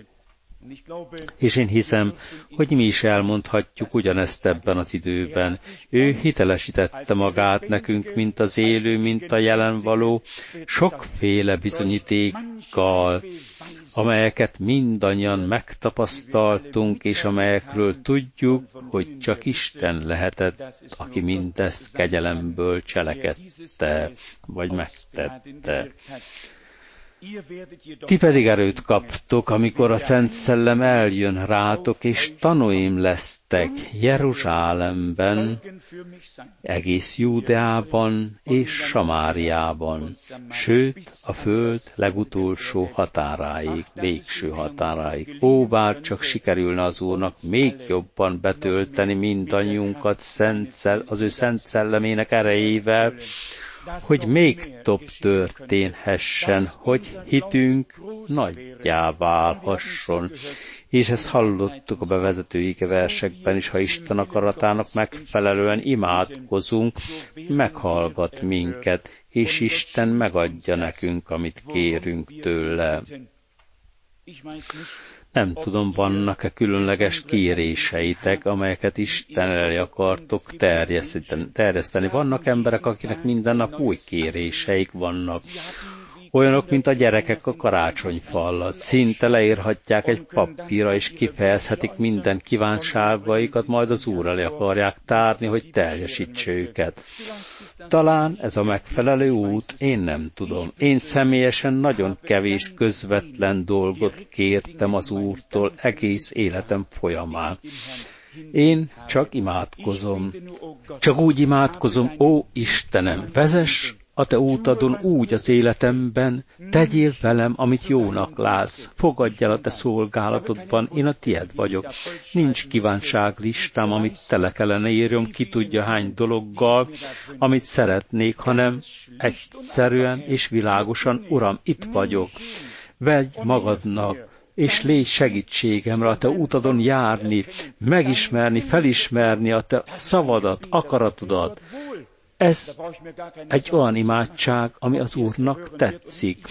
S2: És én hiszem, hogy mi is elmondhatjuk ugyanezt ebben az időben. Ő hitelesítette magát nekünk, mint az élő, mint a jelen való, sokféle bizonyítékkal, amelyeket mindannyian megtapasztaltunk, és amelyekről tudjuk, hogy csak Isten lehetett, aki mindezt kegyelemből cselekedte, vagy megtette. Ti pedig erőt kaptok, amikor a Szent Szellem eljön rátok, és tanúim lesztek Jeruzsálemben, egész Júdeában és Samáriában, sőt a föld legutolsó határáig, végső határáig. Ó, bár csak sikerülne az Úrnak még jobban betölteni mindannyiunkat az ő Szent Szellemének erejével, hogy még több történhessen, hogy hitünk nagyjá válhasson. És ezt hallottuk a bevezető versekben is, ha Isten akaratának megfelelően imádkozunk, meghallgat minket, és Isten megadja nekünk, amit kérünk tőle. Nem tudom, vannak-e különleges kéréseitek, amelyeket Isten elé akartok terjeszteni. Vannak emberek, akinek minden nap új kéréseik vannak. Olyanok, mint a gyerekek a karácsonyfa alatt. Szinte leírhatják egy papírra, és kifejezhetik minden kívánságaikat, majd az Úr elé akarják tárni, hogy teljesítse őket. Talán ez a megfelelő út, én nem tudom. Én személyesen nagyon kevés közvetlen dolgot kértem az Úrtól egész életem folyamán. Én csak imádkozom. Csak úgy imádkozom, ó Istenem, vezess a te útadon úgy az életemben, tegyél velem, amit jónak látsz. Fogadj el a te szolgálatodban, én a tied vagyok. Nincs kívánságlistám, amit tele kellene írjam, ki tudja hány dologgal, amit szeretnék, hanem egyszerűen és világosan, Uram, itt vagyok. Vegy magadnak, és légy segítségemre a te útadon járni, megismerni, felismerni a te szavadat, akaratodat. Ez egy olyan imádság, ami az Úrnak tetszik.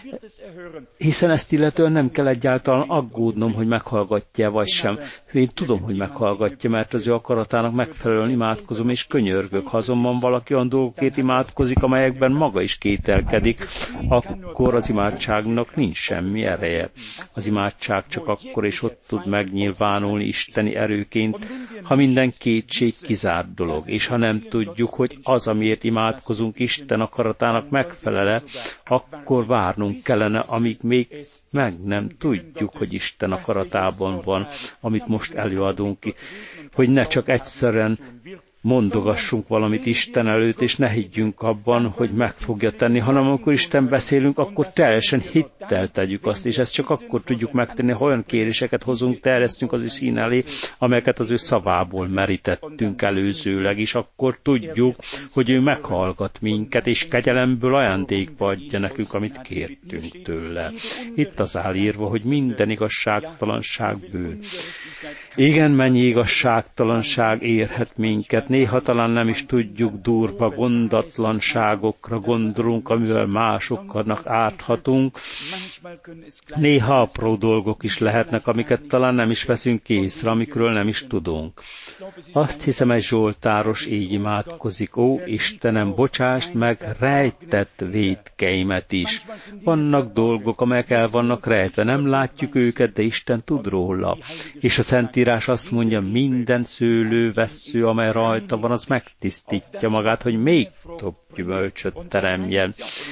S2: Hiszen ezt illetően nem kell egyáltalán aggódnom, hogy meghallgatja vagy sem. Én tudom, hogy meghallgatja, mert az ő akaratának megfelelően imádkozom és könyörgök. Ha azonban valaki olyan dolgokért imádkozik, amelyekben maga is kételkedik, akkor az imádságnak nincs semmi ereje. Az imádság csak akkor és ott tud megnyilvánulni isteni erőként, ha minden kétség kizárt dolog, és ha nem tudjuk, hogy az, amiért imádkozunk, Isten akaratának megfelele, akkor várnunk kellene, amíg még meg nem tudjuk, hogy Isten akaratában van, amit most előadunk ki, hogy ne csak egyszerűen mondogassunk valamit Isten előtt, és ne higgyünk abban, hogy meg fogja tenni, hanem amikor Isten beszélünk, akkor teljesen hittel tegyük azt, és ezt csak akkor tudjuk megtenni, ha olyan kéréseket hozunk, terjesztünk az ő szín elé, amelyeket az ő szavából merítettünk előzőleg, és akkor tudjuk, hogy ő meghallgat minket, és kegyelemből ajándékba adja nekünk, amit kértünk tőle. Itt az áll írva, hogy minden igazságtalanság bűn. Igen, mennyi igazságtalanság érhet minket, néha talán nem is tudjuk, durva gondatlanságokra gondolunk, amivel másoknak árthatunk. Néha apró dolgok is lehetnek, amiket talán nem is veszünk észre, amikről nem is tudunk. Azt hiszem, egy zsoltáros így imádkozik: ó Istenem, bocsásd meg rejtett vétkeimet is. Vannak dolgok, amelyek el vannak rejtve, nem látjuk őket, de Isten tud róla. És a Szentírás azt mondja, minden szőlővessző, amely rajta van, az megtisztítja magát, hogy még több gyümölcsöt teremjen.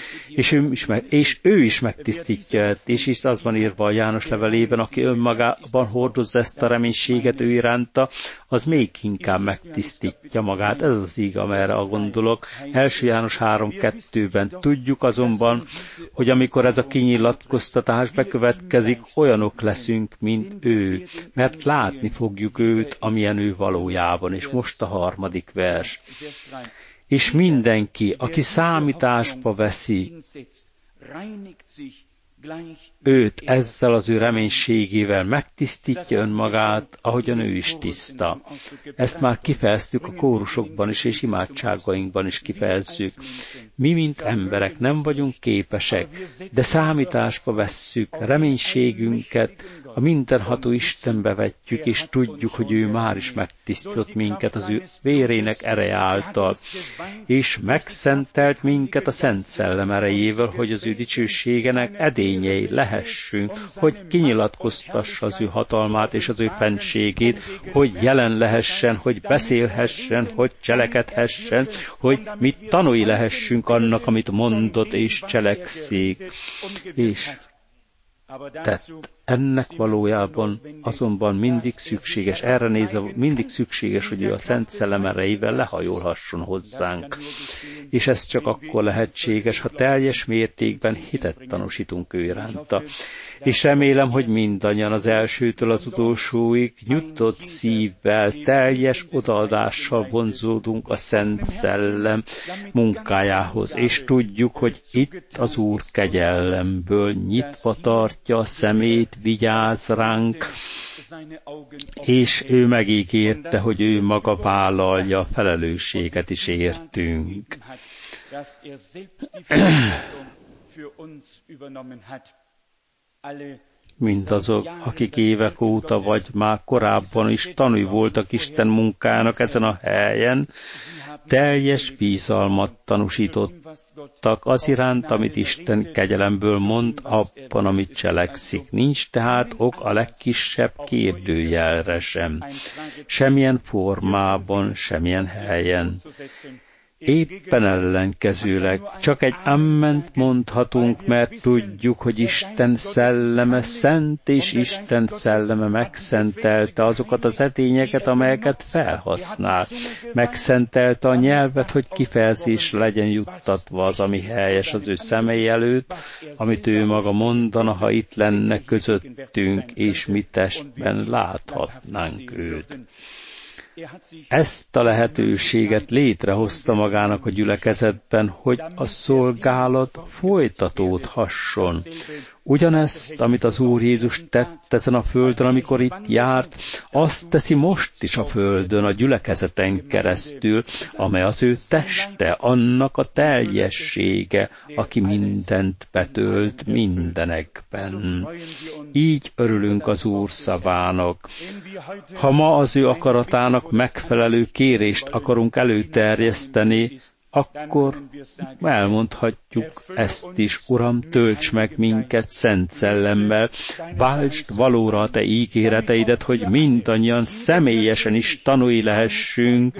S2: És ő is megtisztítja, és is az van írva a János levelében, aki önmagában hordozza ezt a reménységet ő iránta, az még inkább megtisztítja magát. Ez az íg, amerre gondolok. 1. János 3.2-ben tudjuk azonban, hogy amikor ez a kinyilatkoztatás bekövetkezik, olyanok leszünk, mint ő, mert látni fogjuk őt, amilyen ő valójában. És most a 3. vers. És mindenki, aki számításba veszi őt ezzel az ő reménységével, megtisztítja önmagát, ahogyan ő is tiszta. Ezt már kifejeztük a kórusokban is, és imádságainkban is kifejezzük. Mi, mint emberek nem vagyunk képesek, de számításba vesszük reménységünket a mindenható Istenbe vetjük, és tudjuk, hogy ő már is megtisztított minket az ő vérének ereje által, és megszentelt minket a Szent Szellem erejével, hogy az ő dicsőségenek edényei lehessünk, hogy kinyilatkoztassa az ő hatalmát és az ő fentségét, hogy jelen lehessen, hogy beszélhessen, hogy cselekedhessen, hogy mi tanúi lehessünk annak, amit mondott és cselekszik. És tett. Ennek valójában azonban mindig szükséges, erre nézve mindig szükséges, hogy ő a Szent Szellem erejével lehajolhasson hozzánk. És ez csak akkor lehetséges, ha teljes mértékben hitet tanúsítunk ő iránta. És remélem, hogy mindannyian az elsőtől az utolsóig nyitott szívvel, teljes odaadással vonzódunk a Szent Szellem munkájához, és tudjuk, hogy itt az Úr kegyellemből nyitva tartja a szemét, vigyáz ránk, és ő megígérte, hogy ő maga vállalja a felelősséget is értünk. Mindazok, akik évek óta, vagy már korábban is tanúi voltak Isten munkának ezen a helyen, teljes bizalmat tanúsítottak az iránt, amit Isten kegyelemből mond, abban, amit cselekszik. Nincs tehát ok a legkisebb kérdőjelre sem, semmilyen formában, semmilyen helyen. Éppen ellenkezőleg csak egy amment mondhatunk, mert tudjuk, hogy Isten szelleme szent, és Isten szelleme megszentelte azokat az edényeket, amelyeket felhasznál. Megszentelte a nyelvet, hogy kifejezésre legyen juttatva az, ami helyes az ő szemei előtt, amit ő maga mondana, ha itt lenne közöttünk, és mi testben láthatnánk őt. Ezt a lehetőséget létrehozta magának a gyülekezetben, hogy a szolgálat folytatódhasson. Ugyanezt, amit az Úr Jézus tett ezen a földön, amikor itt járt, azt teszi most is a földön, a gyülekezeten keresztül, amely az ő teste, annak a teljessége, aki mindent betölt mindenekben. Így örülünk az Úr szavának. Ha ma az ő akaratának megfelelő kérést akarunk előterjeszteni, akkor elmondhatjuk ezt is: Uram, tölts meg minket Szent Szellemmel, váltsd valóra a Te ígéreteidet, hogy mindannyian személyesen is tanúi lehessünk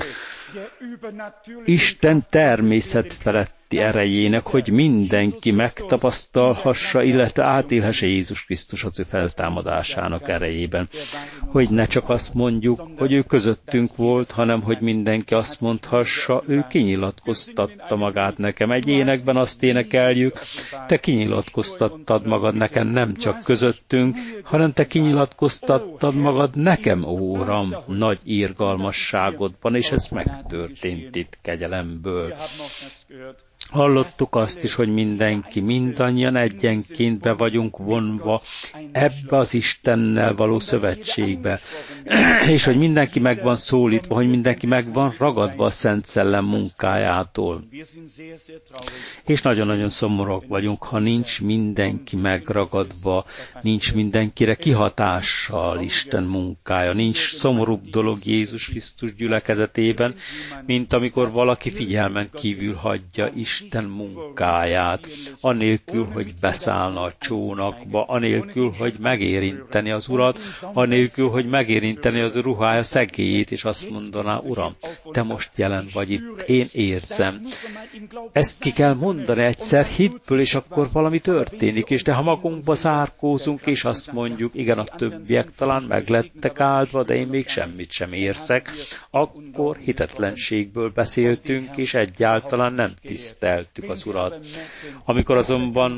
S2: Isten természet feletti erejének, hogy mindenki megtapasztalhassa, illetve átélhesse Jézus Krisztus az ő feltámadásának erejében. Hogy ne csak azt mondjuk, hogy ő közöttünk volt, hanem hogy mindenki azt mondhassa, ő kinyilatkoztatta magát nekem. Egy énekben azt énekeljük: Te kinyilatkoztattad magad nekem nem csak közöttünk, hanem Te kinyilatkoztattad magad nekem, ó Uram, nagy irgalmasságodban, és ez megtörtént itt kegyelemből. Hallottuk azt is, hogy mindannyian egyenként be vagyunk vonva ebbe az Istennel való szövetségbe, és hogy mindenki meg van szólítva, hogy mindenki meg van ragadva a Szent Szellem munkájától. És nagyon-nagyon szomorúak vagyunk, ha nincs mindenki megragadva, nincs mindenkire kihatással Isten munkája, nincs szomorúbb dolog Jézus Krisztus gyülekezetében, mint amikor valaki figyelmen kívül hagyja Isten munkáját, anélkül, hogy beszállna a csónakba, anélkül, hogy megérinteni az Urat, anélkül, hogy megérinteni az ruhája szegélyét, és azt mondaná: Uram, Te most jelen vagy itt, én érzem. Ezt ki kell mondani egyszer hitből, és akkor valami történik, és de ha magunkba zárkózunk, és azt mondjuk: igen, a többiek talán meglettek áldva, de én még semmit sem érzek, akkor hitetlenségből beszéltünk, és egyáltalán nem tiszteltük az Urat. Amikor azonban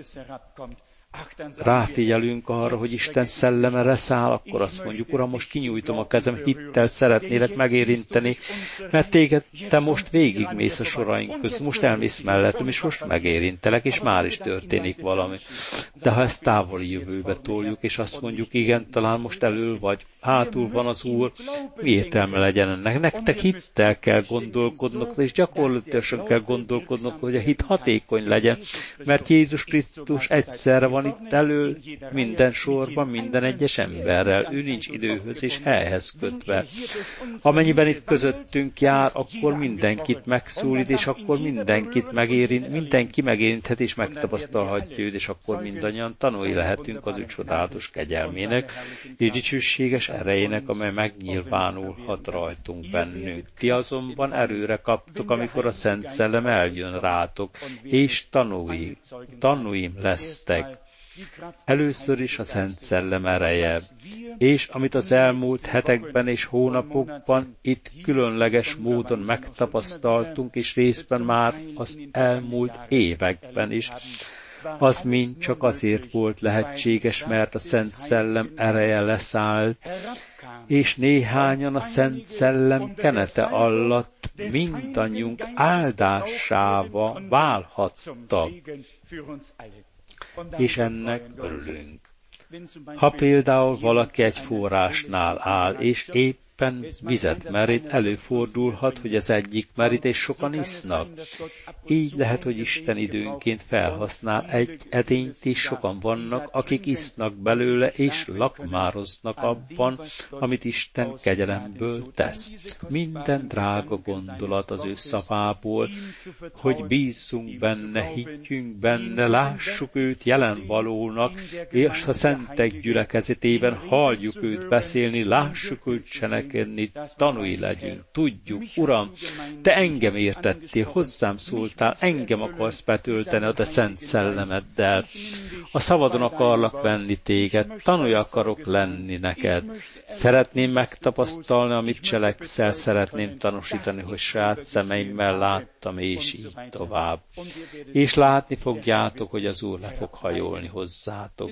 S2: ráfigyelünk arra, hogy Isten szelleme leszáll, akkor azt mondjuk: Uram, most kinyújtom a kezem, hittel szeretnélek megérinteni, mert téged, Te most végigmész a soraink között, most elmész mellettem, és most megérintelek, és már is történik valami. De ha ezt távoli jövőbe toljuk, és azt mondjuk: igen, talán most elől vagy, hátul van az Úr, mi értelme legyen ennek? Nektek hittel kell gondolkodnok, és gyakorlatilag kell gondolkodnok, hogy a hit hatékony legyen, mert Jézus Krisztus egyszerre van itt elől, minden sorban, minden egyes emberrel. Ő nincs időhöz és helyhez kötve. Amennyiben itt közöttünk jár, akkor mindenkit megszólít, és akkor mindenkit megérint, mindenki megérinthet és megtapasztalhatja őt, és akkor mindannyian tanulni lehetünk az ő csodálatos kegyelmének és dicsőséges erejének, amely megnyilvánulhat rajtunk bennünk. Ti azonban erőre kaptok, amikor a Szent Szellem eljön rátok, és tanúim lesztek. Először is a Szent Szellem ereje, és amit az elmúlt hetekben és hónapokban itt különleges módon megtapasztaltunk, és részben már az elmúlt években is, az mind csak azért volt lehetséges, mert a Szent Szellem ereje leszállt, és néhányan a Szent Szellem kenete alatt mindannyiunk áldásává válhattak, és ennek örülünk. Ha például valaki egy forrásnál áll, és éppen vizet merít, előfordulhat, hogy az egyik merít, és sokan isznak. Így lehet, hogy Isten időnként felhasznál egy edényt, és sokan vannak, akik isznak belőle, és lakmároznak abban, amit Isten kegyelemből tesz. Minden drága gondolat az ő szavából, hogy bízzunk benne, higgyünk benne, lássuk őt jelenvalónak, és a szentek gyülekezetében halljuk őt beszélni, lássuk őt cselekedni, tanúi legyünk, tudjuk, Uram, Te engem értettél, hozzám szóltál, engem akarsz betölteni a Te szent szellemeddel. A szabadon akarlak venni téged, tanúi akarok lenni neked. Szeretném megtapasztalni, amit cselekszel, szeretném tanúsítani, hogy saját szemeimmel láttam, és így tovább. És látni fogjátok, hogy az Úr le fog hajolni hozzátok.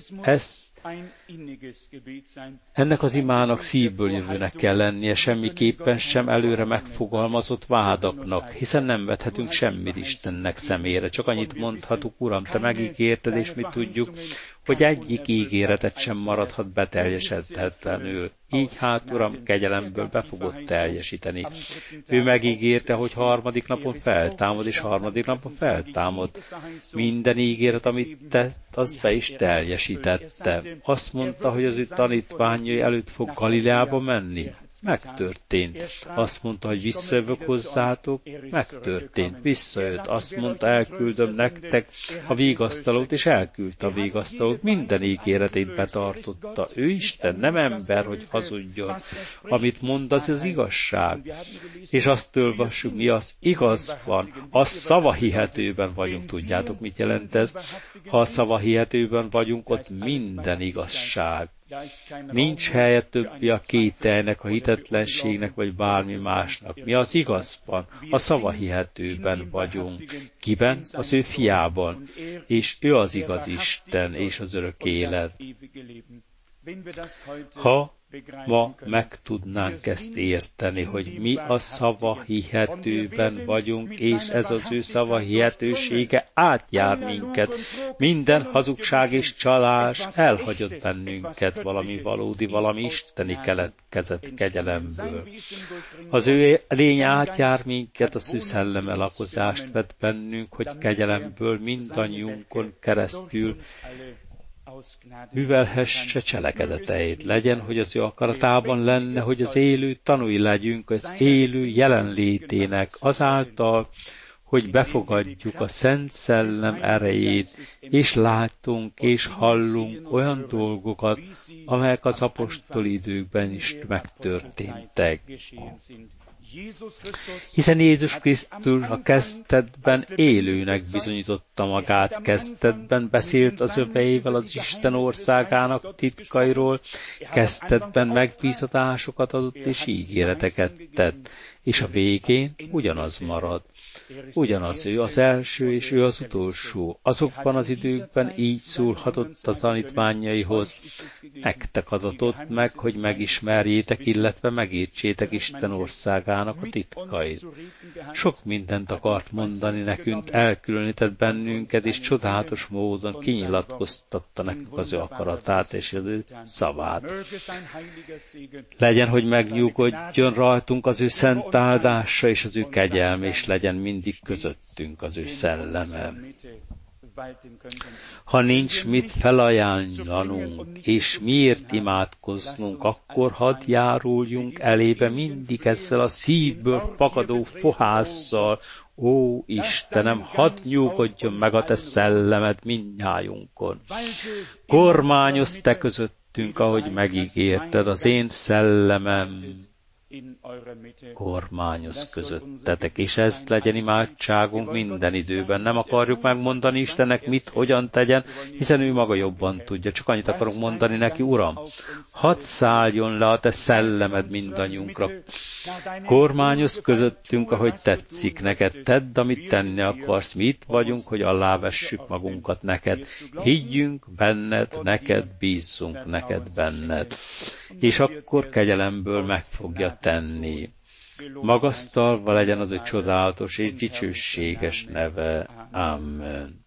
S2: Ennek az imának szívből jövőnek kell lennie, semmiképpen sem előre megfogalmazott vádaknak, hiszen nem vethetünk semmit Istennek szemére. Csak annyit mondhatunk, Uram, Te megígérted, és mi tudjuk, hogy egyik ígéretet sem maradhat beteljesedhetetlenül. Így hát, Uram, kegyelemből be fogod teljesíteni. Ő megígérte, hogy harmadik napon feltámad, és harmadik napon feltámad. Minden ígéret, amit tett, az be is teljesítette. Azt mondta, hogy az ő tanítványai előtt fog Galileába menni. Megtörtént. Azt mondta, hogy visszajövök hozzátok, megtörtént. Visszajött. Azt mondta, elküldöm nektek a vigasztalót, és elküldte a vigasztalót. Minden ígéretét betartotta. Ő Isten, nem ember, hogy hazudjon. Amit mond, az az igazság. És azt olvassuk, mi az igaz van. A szavahihetőben vagyunk. Tudjátok, mit jelent ez? Ha a szavahihetőben vagyunk, ott minden igazság. Nincs helye többi a kételynek, a hitetlenségnek, vagy bármi másnak. Mi az igazban? A szavahihetőben vagyunk. Kiben? Az ő fiában. És ő az igaz Isten, és az örök élet. Ha ma meg tudnánk ezt érteni, hogy mi a szavahihetőben vagyunk, és ez az ő szavahihetősége átjár minket. Minden hazugság és csalás elhagyott bennünket, valami valódi, valami isteni keletkezett kegyelemből. Az ő lény átjár minket, az ő szelleme lakozást vett bennünk, hogy kegyelemből mindannyiunkon keresztül művelhesse cselekedeteit. Legyen, hogy az ő akaratában lenne, hogy az élő tanúi legyünk az élő jelenlétének, azáltal, hogy befogadjuk a Szent Szellem erejét, és látunk és hallunk olyan dolgokat, amelyek az apostoli időkben is megtörténtek. Hiszen Jézus Krisztus a kezdetben élőnek bizonyította magát, kezdetben beszélt az öveivel az Isten országának titkairól, kezdetben megbízatásokat adott és ígéreteket tett, és a végén ugyanaz marad. Ugyanaz ő az első, és ő az utolsó. Azokban az időkben így szólhatott a tanítványaihoz. Nektek adatott meg, hogy megismerjétek, illetve megértsétek Isten országának a titkait. Sok mindent akart mondani nekünk, elkülönített bennünket, és csodálatos módon kinyilatkoztatta nekünk az ő akaratát és az ő szavát. Legyen, hogy megnyugodjon rajtunk az ő szent áldása és az ő kegyelme, és legyen mindig közöttünk az ő szelleme. Ha nincs mit felajánlanunk, és miért imádkoznunk, akkor hadd járuljunk elébe mindig ezzel a szívből fakadó fohásszal. Ó, Istenem, hadd nyugodjon meg a te szellemed mindnyájunkon. Kormányozz te közöttünk, ahogy megígérted, az én szellemem kormányoz közöttetek, és ez legyen imádságunk minden időben. Nem akarjuk megmondani Istennek mit, hogyan tegyen, hiszen ő maga jobban tudja. Csak annyit akarunk mondani neki, Uram, hadd szálljon le a te szellemed mindannyiunkra. Kormányoz közöttünk, ahogy tetszik neked. Tedd, amit tenni akarsz. Mi itt vagyunk, hogy alávessük magunkat neked. Higgyünk benned, neked bízzunk, neked benned. És akkor kegyelemből meg fogja tenni. Magasztalva legyen az ő csodálatos és dicsőséges neve. Amen.